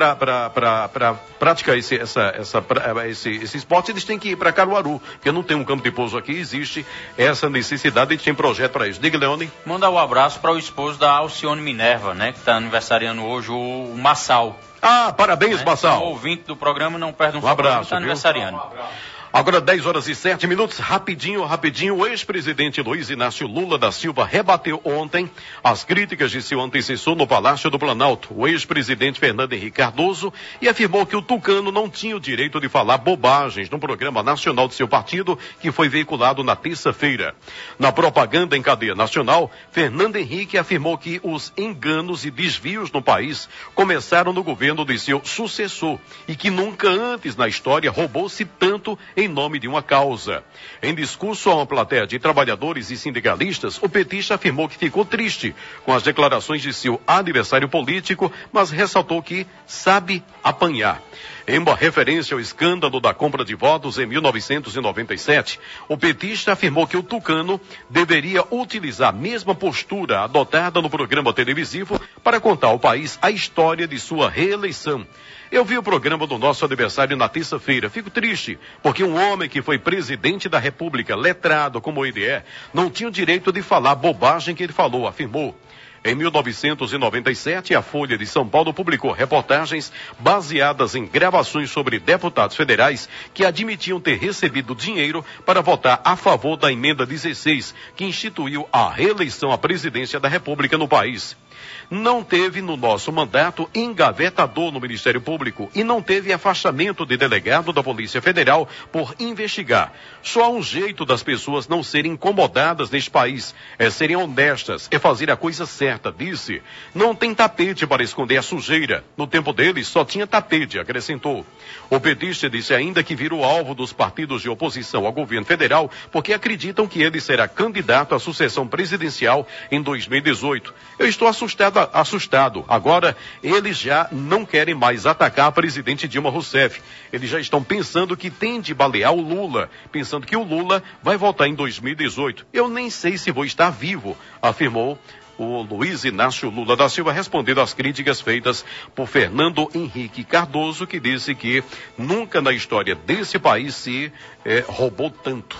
[SPEAKER 5] praticar esse, essa, essa, pra, esse, esse esporte, eles têm que ir para Caruaru, porque não tem um campo de pouso aqui, existe essa necessidade e tem projeto para isso. Diga, Leone.
[SPEAKER 16] Mandar um abraço para o esposo da Alcione Minerva, né? Que está aniversariando hoje, o, o Massal.
[SPEAKER 5] Ah, parabéns, né? Massal.
[SPEAKER 16] Um ouvinte do programa, não perde um,
[SPEAKER 5] um abraço,
[SPEAKER 16] está aniversariando.
[SPEAKER 5] Agora dez horas e sete minutos, rapidinho, rapidinho, o ex-presidente Luiz Inácio Lula da Silva rebateu ontem as críticas de seu antecessor no Palácio do Planalto, o ex-presidente Fernando Henrique Cardoso, e afirmou que o tucano não tinha o direito de falar bobagens no programa nacional de seu partido, que foi veiculado na terça-feira. Na propaganda em cadeia nacional, Fernando Henrique afirmou que os enganos e desvios no país começaram no governo de seu sucessor e que nunca antes na história roubou-se tanto em em nome de uma causa. Em discurso a uma plateia de trabalhadores e sindicalistas, o petista afirmou que ficou triste com as declarações de seu adversário político, mas ressaltou que sabe apanhar. Em uma referência ao escândalo da compra de votos em mil novecentos e noventa e sete, o petista afirmou que o tucano deveria utilizar a mesma postura adotada no programa televisivo para contar ao país a história de sua reeleição. Eu vi o programa do nosso adversário na terça-feira. Fico triste, porque um homem que foi presidente da República, letrado como ele é, não tinha o direito de falar a bobagem que ele falou, afirmou. Em mil novecentos e noventa e sete, a Folha de São Paulo publicou reportagens baseadas em gravações sobre deputados federais que admitiam ter recebido dinheiro para votar a favor da emenda dezesseis, que instituiu a reeleição à presidência da República no país. Não teve no nosso mandato engavetador no Ministério Público e não teve afastamento de delegado da Polícia Federal por investigar. Só há um jeito das pessoas não serem incomodadas neste país, é serem honestas, é fazer a coisa certa, disse. Não tem tapete para esconder a sujeira. No tempo dele só tinha tapete, acrescentou. O petista disse ainda que vira o alvo dos partidos de oposição ao governo federal porque acreditam que ele será candidato à sucessão presidencial em dois mil e dezoito. Eu estou assustado assustado. Agora, eles já não querem mais atacar a presidente Dilma Rousseff. Eles já estão pensando que tem de balear o Lula, pensando que o Lula vai voltar em dois mil e dezoito. Eu nem sei se vou estar vivo, afirmou o Luiz Inácio Lula da Silva, respondendo às críticas feitas por Fernando Henrique Cardoso, que disse que nunca na história desse país se eh, roubou tanto.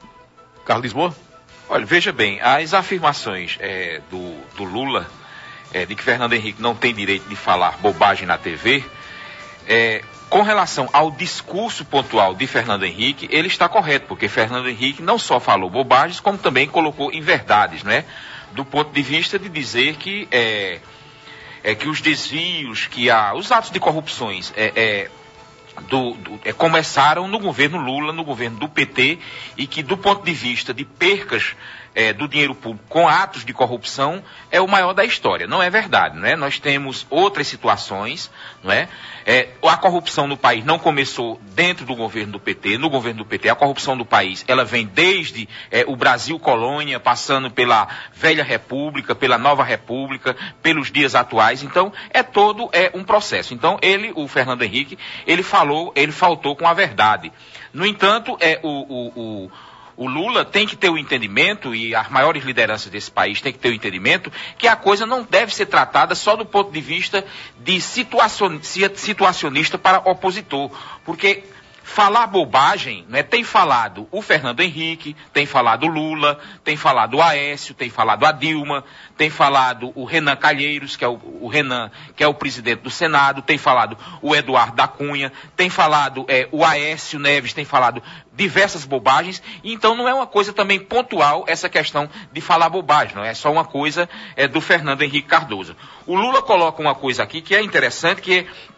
[SPEAKER 5] Carlos Lisboa?
[SPEAKER 15] Olha, veja bem, as afirmações eh, do, do Lula É, de que Fernando Henrique não tem direito de falar bobagem na T V, é, com relação ao discurso pontual de Fernando Henrique, ele está correto, porque Fernando Henrique não só falou bobagens, como também colocou inverdades, né? Do ponto de vista de dizer que, é, é, que os desvios, que há, os atos de corrupções é, é, do, do, é, começaram no governo Lula, no governo do P T, e que do ponto de vista de percas É, do dinheiro público com atos de corrupção é o maior da história. Não é verdade, não é? Nós temos outras situações, não é? É, a corrupção no país não começou dentro do governo do P T, no governo do P T a corrupção do país, ela vem desde é, o Brasil colônia, passando pela velha república, pela nova república, pelos dias atuais, então é todo é, um processo. Então ele, o Fernando Henrique, ele falou, ele faltou com a verdade. No entanto, é o... o, o O Lula tem que ter o entendimento, e as maiores lideranças desse país têm que ter o entendimento, que a coisa não deve ser tratada só do ponto de vista de situacion, situacionista para opositor. Porque falar bobagem, né, tem falado o Fernando Henrique, tem falado o Lula, tem falado o Aécio, tem falado a Dilma, tem falado o Renan Calheiros, que é o, o Renan, que é o presidente do Senado, tem falado o Eduardo da Cunha, tem falado é, o Aécio Neves, tem falado diversas bobagens, então não é uma coisa também pontual essa questão de falar bobagem, não é só uma coisa é, do Fernando Henrique Cardoso. O Lula coloca uma coisa aqui que é interessante, que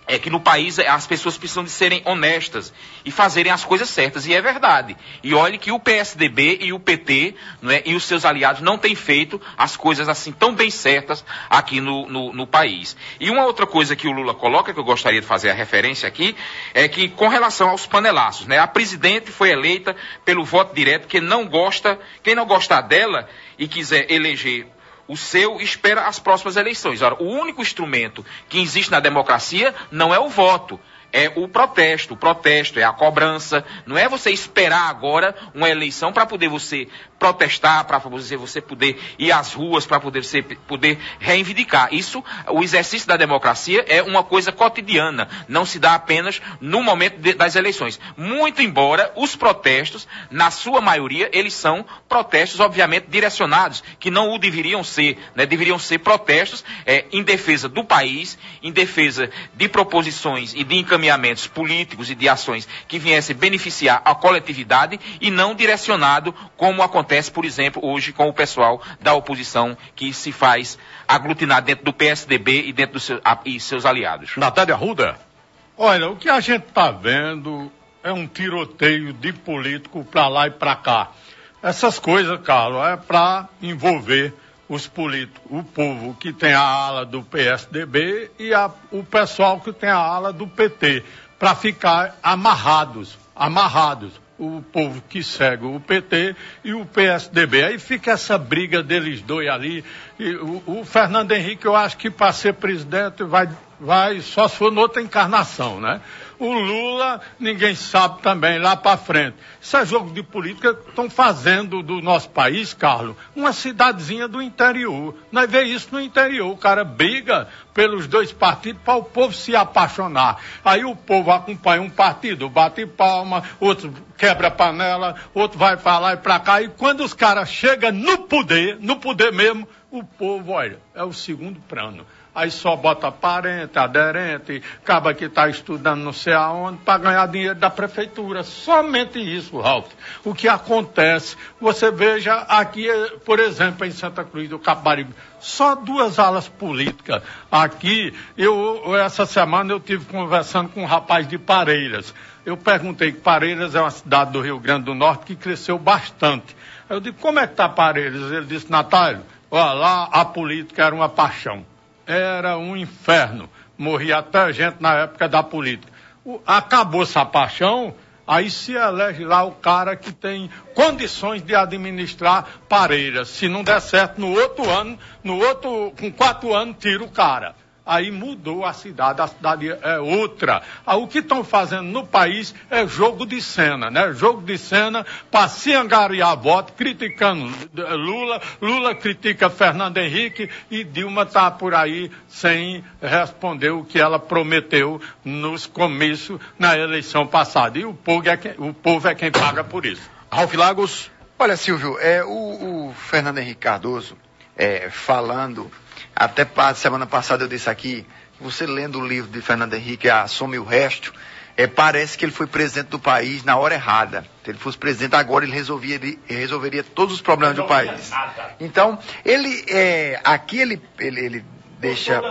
[SPEAKER 15] é que no país as pessoas precisam de serem honestas e fazerem as coisas certas, e é verdade. E olhe que o P S D B e o P T, não é, e os seus aliados não têm feito as coisas assim tão bem certas aqui no, no, no país. E uma outra coisa que o Lula coloca, que eu gostaria de fazer a referência aqui, é que com relação aos panelaços, né, a presidente foi eleita pelo voto direto, quem não gosta, quem não gostar dela e quiser eleger o seu, espera as próximas eleições. Ora, o único instrumento que existe na democracia não é o voto, é o protesto. O protesto é a cobrança. Não é você esperar agora uma eleição para poder você protestar, para você, você poder ir às ruas, para poder, você poder reivindicar. Isso, o exercício da democracia é uma coisa cotidiana, não se dá apenas no momento de, das eleições. Muito embora os protestos, na sua maioria, eles são protestos, obviamente, direcionados, que não o deveriam ser, né? Deveriam ser protestos é, em defesa do país, em defesa de proposições e de encaminhamentos políticos e de ações que viessem beneficiar a coletividade e não direcionado como acontece Acontece, por exemplo, hoje com o pessoal da oposição que se faz aglutinar dentro do P S D B e dentro dos seus, a, e seus aliados.
[SPEAKER 5] Natália Arruda.
[SPEAKER 17] Olha, o que a gente está vendo é um tiroteio de político para lá e para cá. Essas coisas, Carlos, é para envolver os políticos, o povo que tem a ala do P S D B e a, o pessoal que tem a ala do P T, para ficar amarrados, amarrados. O povo que segue o P T e o P S D B. Aí fica essa briga deles dois ali. E o, o Fernando Henrique, eu acho que para ser presidente vai, vai só se for noutra encarnação, né? O Lula, ninguém sabe também, lá para frente. Isso é jogo de política que estão fazendo do nosso país, Carlos, uma cidadezinha do interior. Nós vemos isso no interior. O cara briga pelos dois partidos para o povo se apaixonar. Aí o povo acompanha um partido, bate palma, outro quebra panela, outro vai para lá e para cá. E quando os caras chegam no poder, no poder mesmo, o povo, olha, é o segundo plano. Aí só bota parente, aderente, acaba que está estudando não sei aonde, para ganhar dinheiro da prefeitura. Somente isso, Ralf. O que acontece, você veja aqui, por exemplo, em Santa Cruz do Capibaribe, só duas alas políticas. Aqui, eu, essa semana eu tive conversando com um rapaz de Parelhas. Eu perguntei que Parelhas é uma cidade do Rio Grande do Norte que cresceu bastante. Eu disse, como é que está Parelhas? Ele disse, Natália, ó, lá a política era uma paixão. Era um inferno. Morria até gente na época da política. O, acabou essa paixão, aí se elege lá o cara que tem condições de administrar Parelhas. Se não der certo no outro ano, no outro, com quatro anos, tira o cara. Aí mudou a cidade, a cidade é outra. Ah, o que estão fazendo no país é jogo de cena, né? Jogo de cena para se angariar voto, criticando Lula, Lula critica Fernando Henrique e Dilma está por aí sem responder o que ela prometeu nos comícios na eleição passada. E o povo é quem, o povo é quem paga por isso.
[SPEAKER 5] Ralf Lagos.
[SPEAKER 18] Olha, Silvio, é, o, o Fernando Henrique Cardoso é, falando... Até a semana passada eu disse aqui, você lendo o livro de Fernando Henrique, A Soma e o Resto, é, parece que ele foi presidente do país na hora errada. Se ele fosse presidente agora, ele resolvia, ele resolveria todos os problemas do país. Então, ele, é, aqui ele, ele, ele deixa...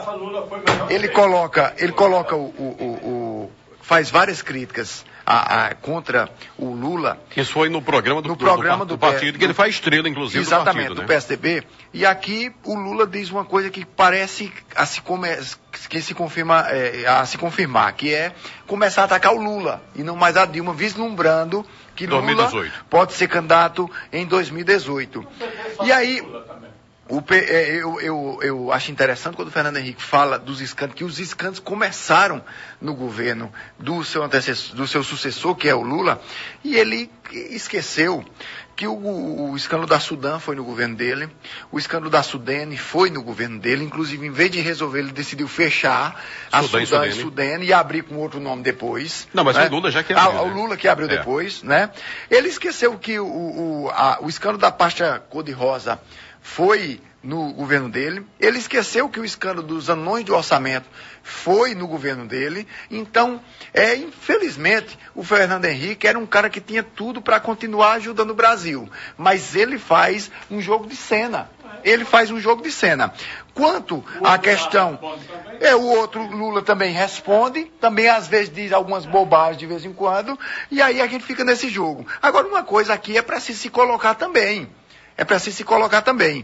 [SPEAKER 18] Ele coloca, ele coloca o, o, o, o faz várias críticas A, a, contra o Lula.
[SPEAKER 5] Isso foi no programa do,
[SPEAKER 18] no programa
[SPEAKER 5] do, do,
[SPEAKER 18] do
[SPEAKER 5] partido,
[SPEAKER 18] do,
[SPEAKER 5] que ele faz estrela, inclusive,
[SPEAKER 18] exatamente,
[SPEAKER 5] do partido, né?
[SPEAKER 18] do P S D B. E aqui o Lula diz uma coisa que parece a se, come, que se, confirma, é, a se confirmar, que é começar a atacar o Lula, e não mais a Dilma, vislumbrando que
[SPEAKER 5] dois mil e dezoito.
[SPEAKER 18] Lula pode ser candidato em dois mil e dezoito. E aí... O, eu, eu, eu acho interessante quando o Fernando Henrique fala dos escândalos, que os escândalos começaram no governo do seu, antecessor, do seu sucessor, que é o Lula, e ele esqueceu que o, o escândalo da Sudam foi no governo dele, o escândalo da Sudene foi no governo dele, inclusive em vez de resolver, ele decidiu fechar a Sudam, Sudam e Sudene e abrir com outro nome depois.
[SPEAKER 5] Não, mas
[SPEAKER 18] né?
[SPEAKER 5] o Lula já que abriu.
[SPEAKER 18] Ah, o Lula que abriu é. depois, né? Ele esqueceu que o, o, a, o escândalo da pasta cor-de-rosa foi no governo dele, ele esqueceu que o escândalo dos anões de orçamento foi no governo dele, então, é, infelizmente, o Fernando Henrique era um cara que tinha tudo para continuar ajudando o Brasil, mas ele faz um jogo de cena. ele faz um jogo de cena. Quanto à questão, é, o outro Lula também responde, também às vezes diz algumas bobagens de vez em quando, e aí a gente fica nesse jogo. Agora, uma coisa aqui é preciso se colocar também, é preciso se colocar também.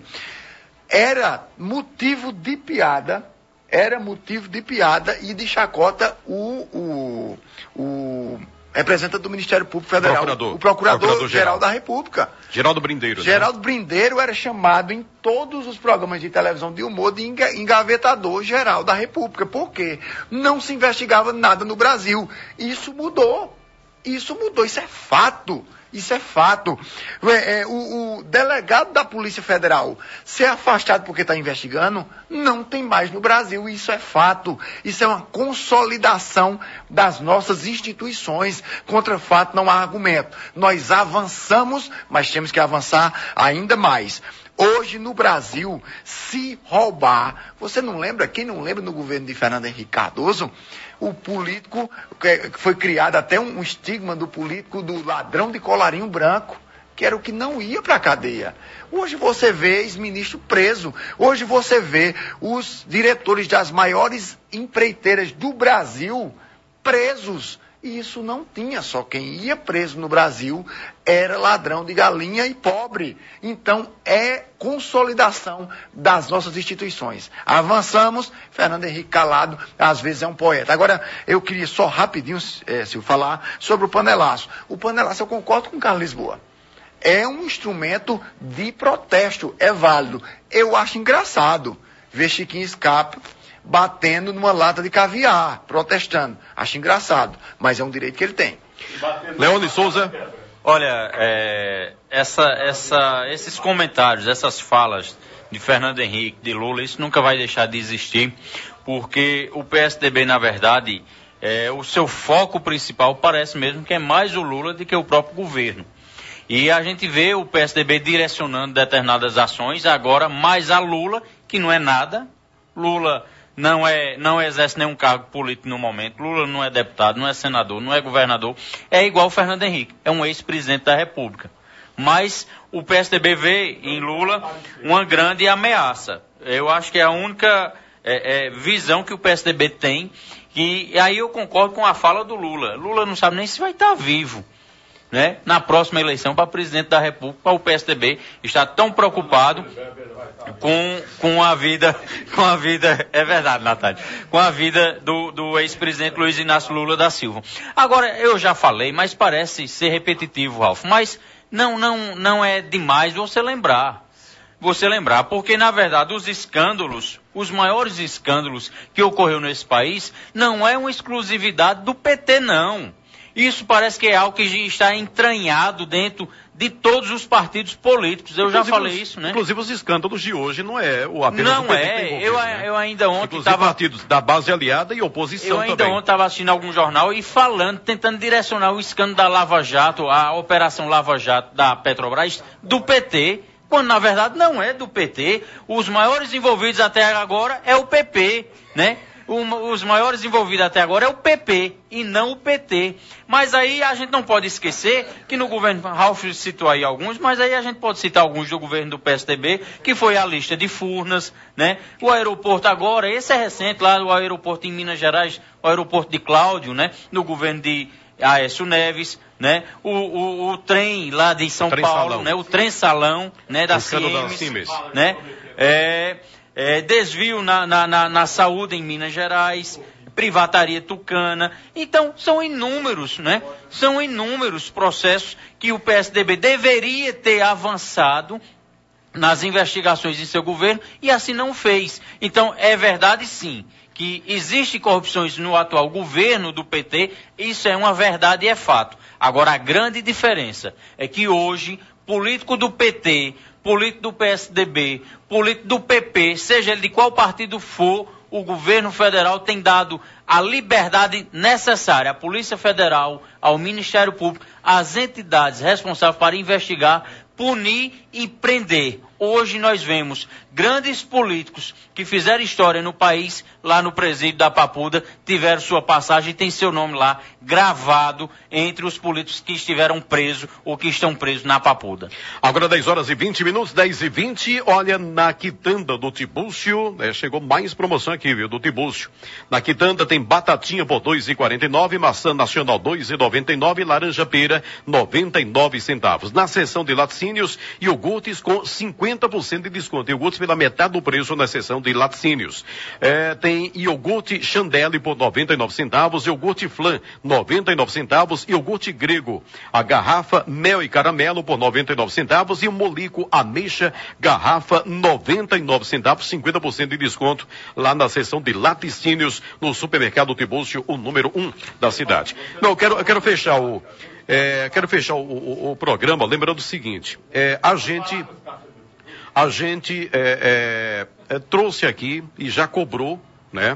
[SPEAKER 18] Era motivo de piada, era motivo de piada e de chacota o, o, o representante do Ministério Público Federal,
[SPEAKER 5] Procurador.
[SPEAKER 18] o Procurador-Geral
[SPEAKER 5] Procurador
[SPEAKER 18] da República.
[SPEAKER 5] Geraldo Brindeiro.
[SPEAKER 18] Geraldo
[SPEAKER 5] né?
[SPEAKER 18] Brindeiro era chamado em todos os programas de televisão de humor de engavetador-geral da República. Por quê? Não se investigava nada no Brasil. Isso mudou. Isso mudou. Isso é fato. Isso é fato. É, é, o, o delegado da Polícia Federal ser afastado porque está investigando, não tem mais no Brasil. Isso é fato. Isso é uma consolidação das nossas instituições. Contra fato não há argumento. Nós avançamos, mas temos que avançar ainda mais. Hoje no Brasil, se roubar, você não lembra, quem não lembra no governo de Fernando Henrique Cardoso, o político, que foi criado até um estigma do político do ladrão de colarinho branco, que era o que não ia para a cadeia. Hoje você vê ex-ministro preso, hoje você vê os diretores das maiores empreiteiras do Brasil presos. E isso não tinha, só quem ia preso no Brasil era ladrão de galinha e pobre. Então, é consolidação das nossas instituições. Avançamos, Fernando Henrique Calado, às vezes é um poeta. Agora, eu queria só rapidinho, é, Silvio, falar sobre o panelaço. O panelaço, eu concordo com o Carlos Lisboa. É um instrumento de protesto, é válido. Eu acho engraçado ver Chiquinho Scarpa batendo numa lata de caviar, protestando. Acho engraçado, mas é um direito que ele tem.
[SPEAKER 5] Leone Souza.
[SPEAKER 16] Olha, é, essa, essa, esses comentários, essas falas de Fernando Henrique, de Lula, isso nunca vai deixar de existir, porque o P S D B, na verdade, é, o seu foco principal parece mesmo que é mais o Lula do que o próprio governo. E a gente vê o P S D B direcionando determinadas ações, agora mais a Lula, que não é nada. Lula não, é, não exerce nenhum cargo político no momento. Lula não é deputado, não é senador, não é governador. É igual o Fernando Henrique, é um ex-presidente da República. Mas o P S D B vê em Lula uma grande ameaça. Eu acho que é a única é, é, visão que o P S D B tem. E aí eu concordo com a fala do Lula. Lula não sabe nem se vai estar vivo, né, na próxima eleição para presidente da República. O P S D B está tão preocupado com, com a vida, com a vida, é verdade, Natália, com a vida do, do ex-presidente Luiz Inácio Lula da Silva. Agora, eu já falei, mas parece ser repetitivo, Ralf, mas não, não, não é demais você lembrar. Você lembrar, porque na verdade os escândalos, os maiores escândalos que ocorreu nesse país, não é uma exclusividade do P T, não. Isso parece que é algo que está entranhado dentro de todos os partidos políticos. Eu inclusive já falei
[SPEAKER 5] os,
[SPEAKER 16] isso, né?
[SPEAKER 5] Inclusive os escândalos de hoje não é o apenas
[SPEAKER 16] não
[SPEAKER 5] o P T
[SPEAKER 16] é.
[SPEAKER 5] que tem
[SPEAKER 16] Eu,
[SPEAKER 5] né?
[SPEAKER 16] eu ainda ontem
[SPEAKER 5] estava
[SPEAKER 16] partidos
[SPEAKER 5] da base aliada e oposição
[SPEAKER 16] eu ainda
[SPEAKER 5] também.
[SPEAKER 16] ontem estava assistindo algum jornal e falando, tentando direcionar o escândalo da Lava Jato, a operação Lava Jato da Petrobras, do P T, quando na verdade não é do P T. Os maiores envolvidos até agora é o P P, né? Os maiores envolvidos até agora é o P P e não o P T. Mas aí a gente não pode esquecer que no governo, Ralf citou aí alguns, mas aí a gente pode citar alguns do governo do P S D B, que foi a lista de Furnas, né? O aeroporto agora, esse é recente, lá o aeroporto em Minas Gerais, o aeroporto de Cláudio, né? No governo de Aécio Neves, né? O, o, o trem lá de São Paulo,
[SPEAKER 5] salão.
[SPEAKER 16] né? O trem salão, né? Da Siemens, né? É... É, desvio na, na, na, na saúde em Minas Gerais, privataria tucana. Então, são inúmeros, né? São inúmeros processos que o P S D B deveria ter avançado nas investigações em seu governo e assim não fez. Então, é verdade sim que existe corrupções no atual governo do P T, isso é uma verdade e é fato. Agora, a grande diferença é que hoje, político do P T, político do P S D B, político do P P, seja ele de qual partido for, o governo federal tem dado a liberdade necessária à Polícia Federal, ao Ministério Público, às entidades responsáveis para investigar, punir e prender Hoje nós vemos grandes políticos que fizeram história no país, lá no presídio da Papuda, tiveram sua passagem e tem seu nome lá gravado entre os políticos que estiveram presos ou que estão presos na Papuda.
[SPEAKER 5] Agora dez horas e vinte minutos, dez e vinte, olha, na quitanda do Tibúrcio, né, chegou mais promoção aqui, viu, do Tibúrcio. Na quitanda tem batatinha por dois reais e quarenta e nove, maçã nacional dois reais e noventa e nove, laranja pera noventa e nove centavos. Na seção de laticínios, iogurtes com cinquenta por cento de desconto. Iogurtes pela metade do preço na seção de laticínios. É, tem iogurte Chandelle por noventa e nove centavos, iogurte Flan noventa e nove centavos, iogurte grego, a garrafa mel e caramelo por noventa e nove centavos e o molico ameixa garrafa noventa e nove centavos, cinquenta por cento de desconto lá na seção de laticínios no supermercado Tibúrcio, o número um da cidade. Não, eu quero, eu quero fechar o é, quero fechar o, o, o programa lembrando o seguinte, é, a gente a gente é, é, é, trouxe aqui e já cobrou, né,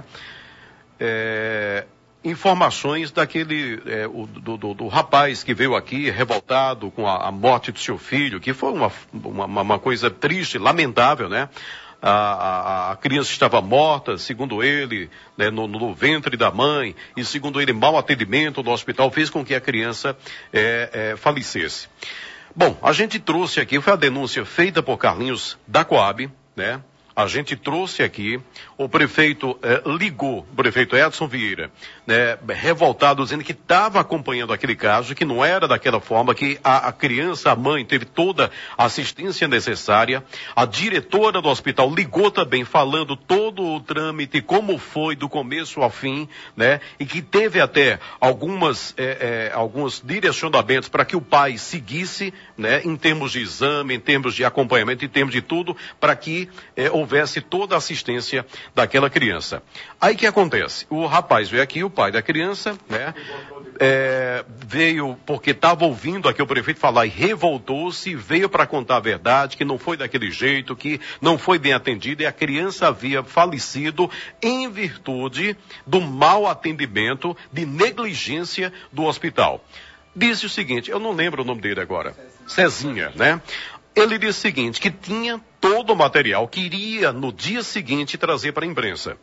[SPEAKER 5] é, informações daquele, é, o, do, do, do rapaz que veio aqui revoltado com a, a morte do seu filho, que foi uma, uma, uma coisa triste, lamentável, né? A, a, a criança estava morta, segundo ele, né, no, no ventre da mãe, e segundo ele, mau atendimento no hospital fez com que a criança é, é, falecesse. Bom, a gente trouxe aqui, foi a denúncia feita por Carlinhos da Coab, né? A gente trouxe aqui, o prefeito eh, ligou, o prefeito Edson Vieira, né, revoltado, dizendo que estava acompanhando aquele caso, que não era daquela forma, que a, a criança, a mãe, teve toda a assistência necessária. A diretora do hospital ligou também, falando todo o trâmite, como foi do começo ao fim, né, e que teve até algumas, eh, eh, alguns direcionamentos para que o pai seguisse, né, em termos de exame, em termos de acompanhamento, em termos de tudo, para que eh, houvesse toda a assistência daquela criança. Aí que acontece? O rapaz veio aqui, o pai da criança, né? É, veio porque estava ouvindo aqui o prefeito falar e revoltou-se, veio para contar a verdade, que não foi daquele jeito, que não foi bem atendido e a criança havia falecido em virtude do mau atendimento, de negligência do hospital. Disse o seguinte, eu não lembro o nome dele agora, Cezinha, né? Ele disse o seguinte, que tinha todo o material que iria no dia seguinte trazer para a imprensa.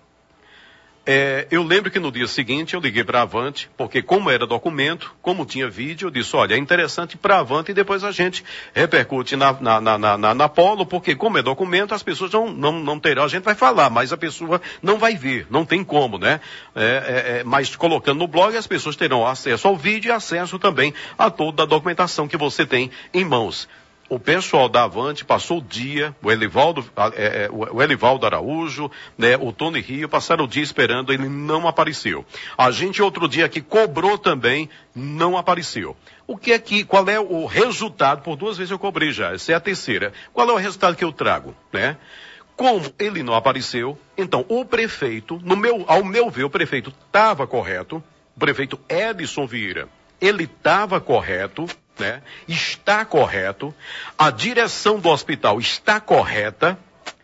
[SPEAKER 5] É, eu lembro que no dia seguinte eu liguei para a Avante, porque como era documento, como tinha vídeo, eu disse, olha, é interessante para a Avante e depois a gente repercute na, na, na, na, na Polo, porque como é documento, as pessoas não, não, não terão, a gente vai falar, mas a pessoa não vai ver, não tem como, né? É, é, é, mas colocando no blog, as pessoas terão acesso ao vídeo e acesso também a toda a documentação que você tem em mãos. O pessoal da Avante passou o dia, o Elivaldo, é, é, o Elivaldo Araújo, né, o Tony Rio, passaram o dia esperando, ele não apareceu. A gente outro dia aqui cobrou também, não apareceu. O que é que, qual é o resultado? Por duas vezes eu cobrei já, essa é a terceira. Qual é o resultado que eu trago, né? Como ele não apareceu, então o prefeito, no meu, ao meu ver, o prefeito estava correto, o prefeito Edson Vieira, ele estava correto, né? Está correto, a direção do hospital está correta,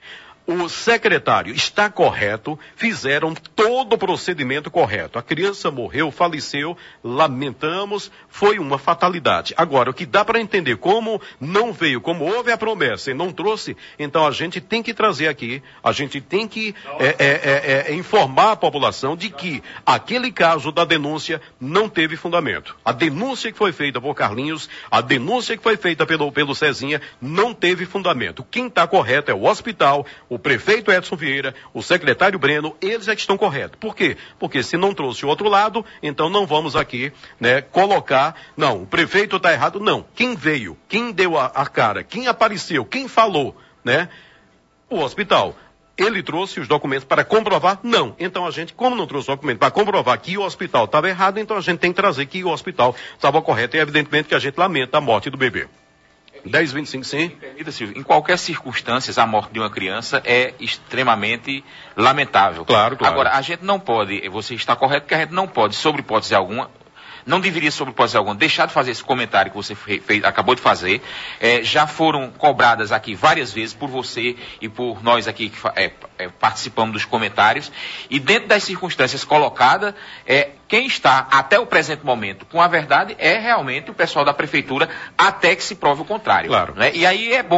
[SPEAKER 5] o secretário está correto, fizeram todo o procedimento correto. A criança morreu, faleceu, lamentamos, foi uma fatalidade. Agora, o que dá para entender, como não veio, como houve a promessa e não trouxe, então a gente tem que trazer aqui, a gente tem que é, é, é, é, informar a população de que aquele caso da denúncia não teve fundamento. A denúncia que foi feita por Carlinhos, a denúncia que foi feita pelo, pelo Cezinha, não teve fundamento. Quem está correto é o hospital, o prefeito Edson Vieira, o secretário Breno, eles é que estão corretos. Por quê? Porque se não trouxe o outro lado, então não vamos aqui, né, colocar, não, o prefeito está errado, não. Quem veio, quem deu a, a cara, quem apareceu, quem falou, né? O hospital. Ele trouxe os documentos para comprovar? Não. Então a gente, como não trouxe o documento para comprovar que o hospital estava errado, então a gente tem que trazer que o hospital estava correto e evidentemente que a gente lamenta a morte do bebê. dez, vinte e cinco, sim.
[SPEAKER 15] Permita, Silvio, em qualquer circunstância, a morte de uma criança é extremamente lamentável.
[SPEAKER 5] Claro, claro.
[SPEAKER 15] Agora, a gente não pode, você está correto, que a gente não pode, sobre hipótese alguma, não deveria, sobre hipótese alguma, deixar de fazer esse comentário que você fez, acabou de fazer. É, já foram cobradas aqui várias vezes por você e por nós aqui que é, é, participamos dos comentários. E dentro das circunstâncias colocadas, é, quem está até o presente momento com a verdade é realmente o pessoal da prefeitura, até que se prove o contrário.
[SPEAKER 5] Claro.
[SPEAKER 15] Né? E aí é bom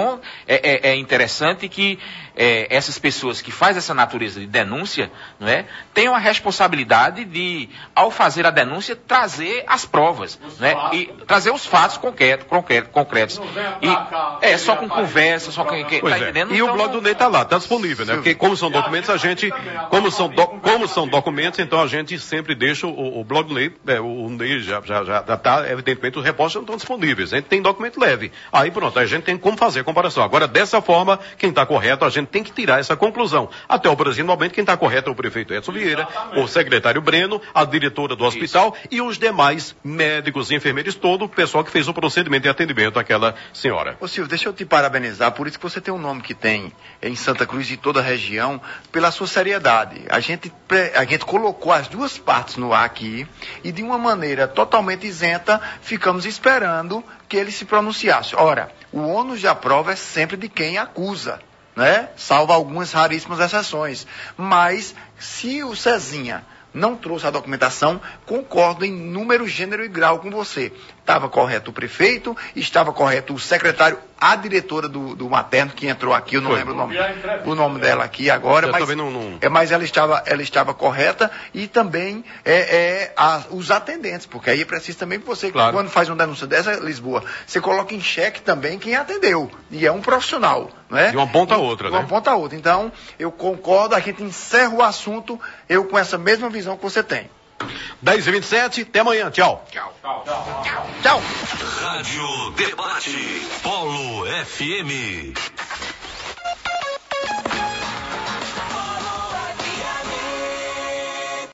[SPEAKER 15] é, é, é interessante que é, essas pessoas que fazem essa natureza de denúncia, não é, tenham a responsabilidade de, ao fazer a denúncia, trazer as provas, não é, e trazer os fatos concretos, concretos, concretos. E, é, só com conversa, só com... Que, tá entendendo?
[SPEAKER 5] E
[SPEAKER 15] então,
[SPEAKER 5] o blog do Ney está lá, está disponível, né? Porque como são documentos, a gente, como são, do, como são documentos, então a gente sempre deixa o, o blog do Ney, é, o Ney já está, já, já tá, evidentemente, os repórteres não estão disponíveis. A gente tem documento leve. Aí pronto, a gente tem como fazer a comparação. Agora, dessa forma, quem está correto, a gente tem que tirar essa conclusão. Até o presente momento, quem está correto é o prefeito Edson Vieira, o secretário Breno, a diretora do hospital Isso. e os demais médicos e enfermeiros, todo o pessoal que fez o procedimento de atendimento àquela senhora.
[SPEAKER 18] Ô Silvio, deixa eu te parabenizar, por isso que você tem um nome que tem em Santa Cruz e toda a região, pela sua seriedade. A gente, a gente colocou as duas partes no ar aqui e de uma maneira totalmente isenta, ficamos esperando que ele se pronunciasse. Ora, o ônus da prova é sempre de quem acusa, né? Salvo algumas raríssimas exceções. Mas, se o Cezinha não trouxe a documentação, concordo em número, gênero e grau com você. Estava correto o prefeito, estava correto o secretário, a diretora do, do materno, que entrou aqui, eu não Foi. lembro o nome, o nome dela aqui agora, mas, não, não... É, mas ela, estava, ela estava correta, e também é, é, a, os atendentes, porque aí é preciso também que você, claro. quando faz uma denúncia dessa, Lisboa, você coloca em xeque também quem atendeu, e é um profissional, não é?
[SPEAKER 5] De uma ponta a outra,
[SPEAKER 18] de
[SPEAKER 5] né?
[SPEAKER 18] uma ponta a outra. Então, eu concordo, a gente encerra o assunto, eu com essa mesma visão que você tem.
[SPEAKER 5] dez e vinte e sete, até amanhã, tchau.
[SPEAKER 18] Tchau. Tchau. Tchau. Tchau.
[SPEAKER 12] Rádio Debate, Polo F M.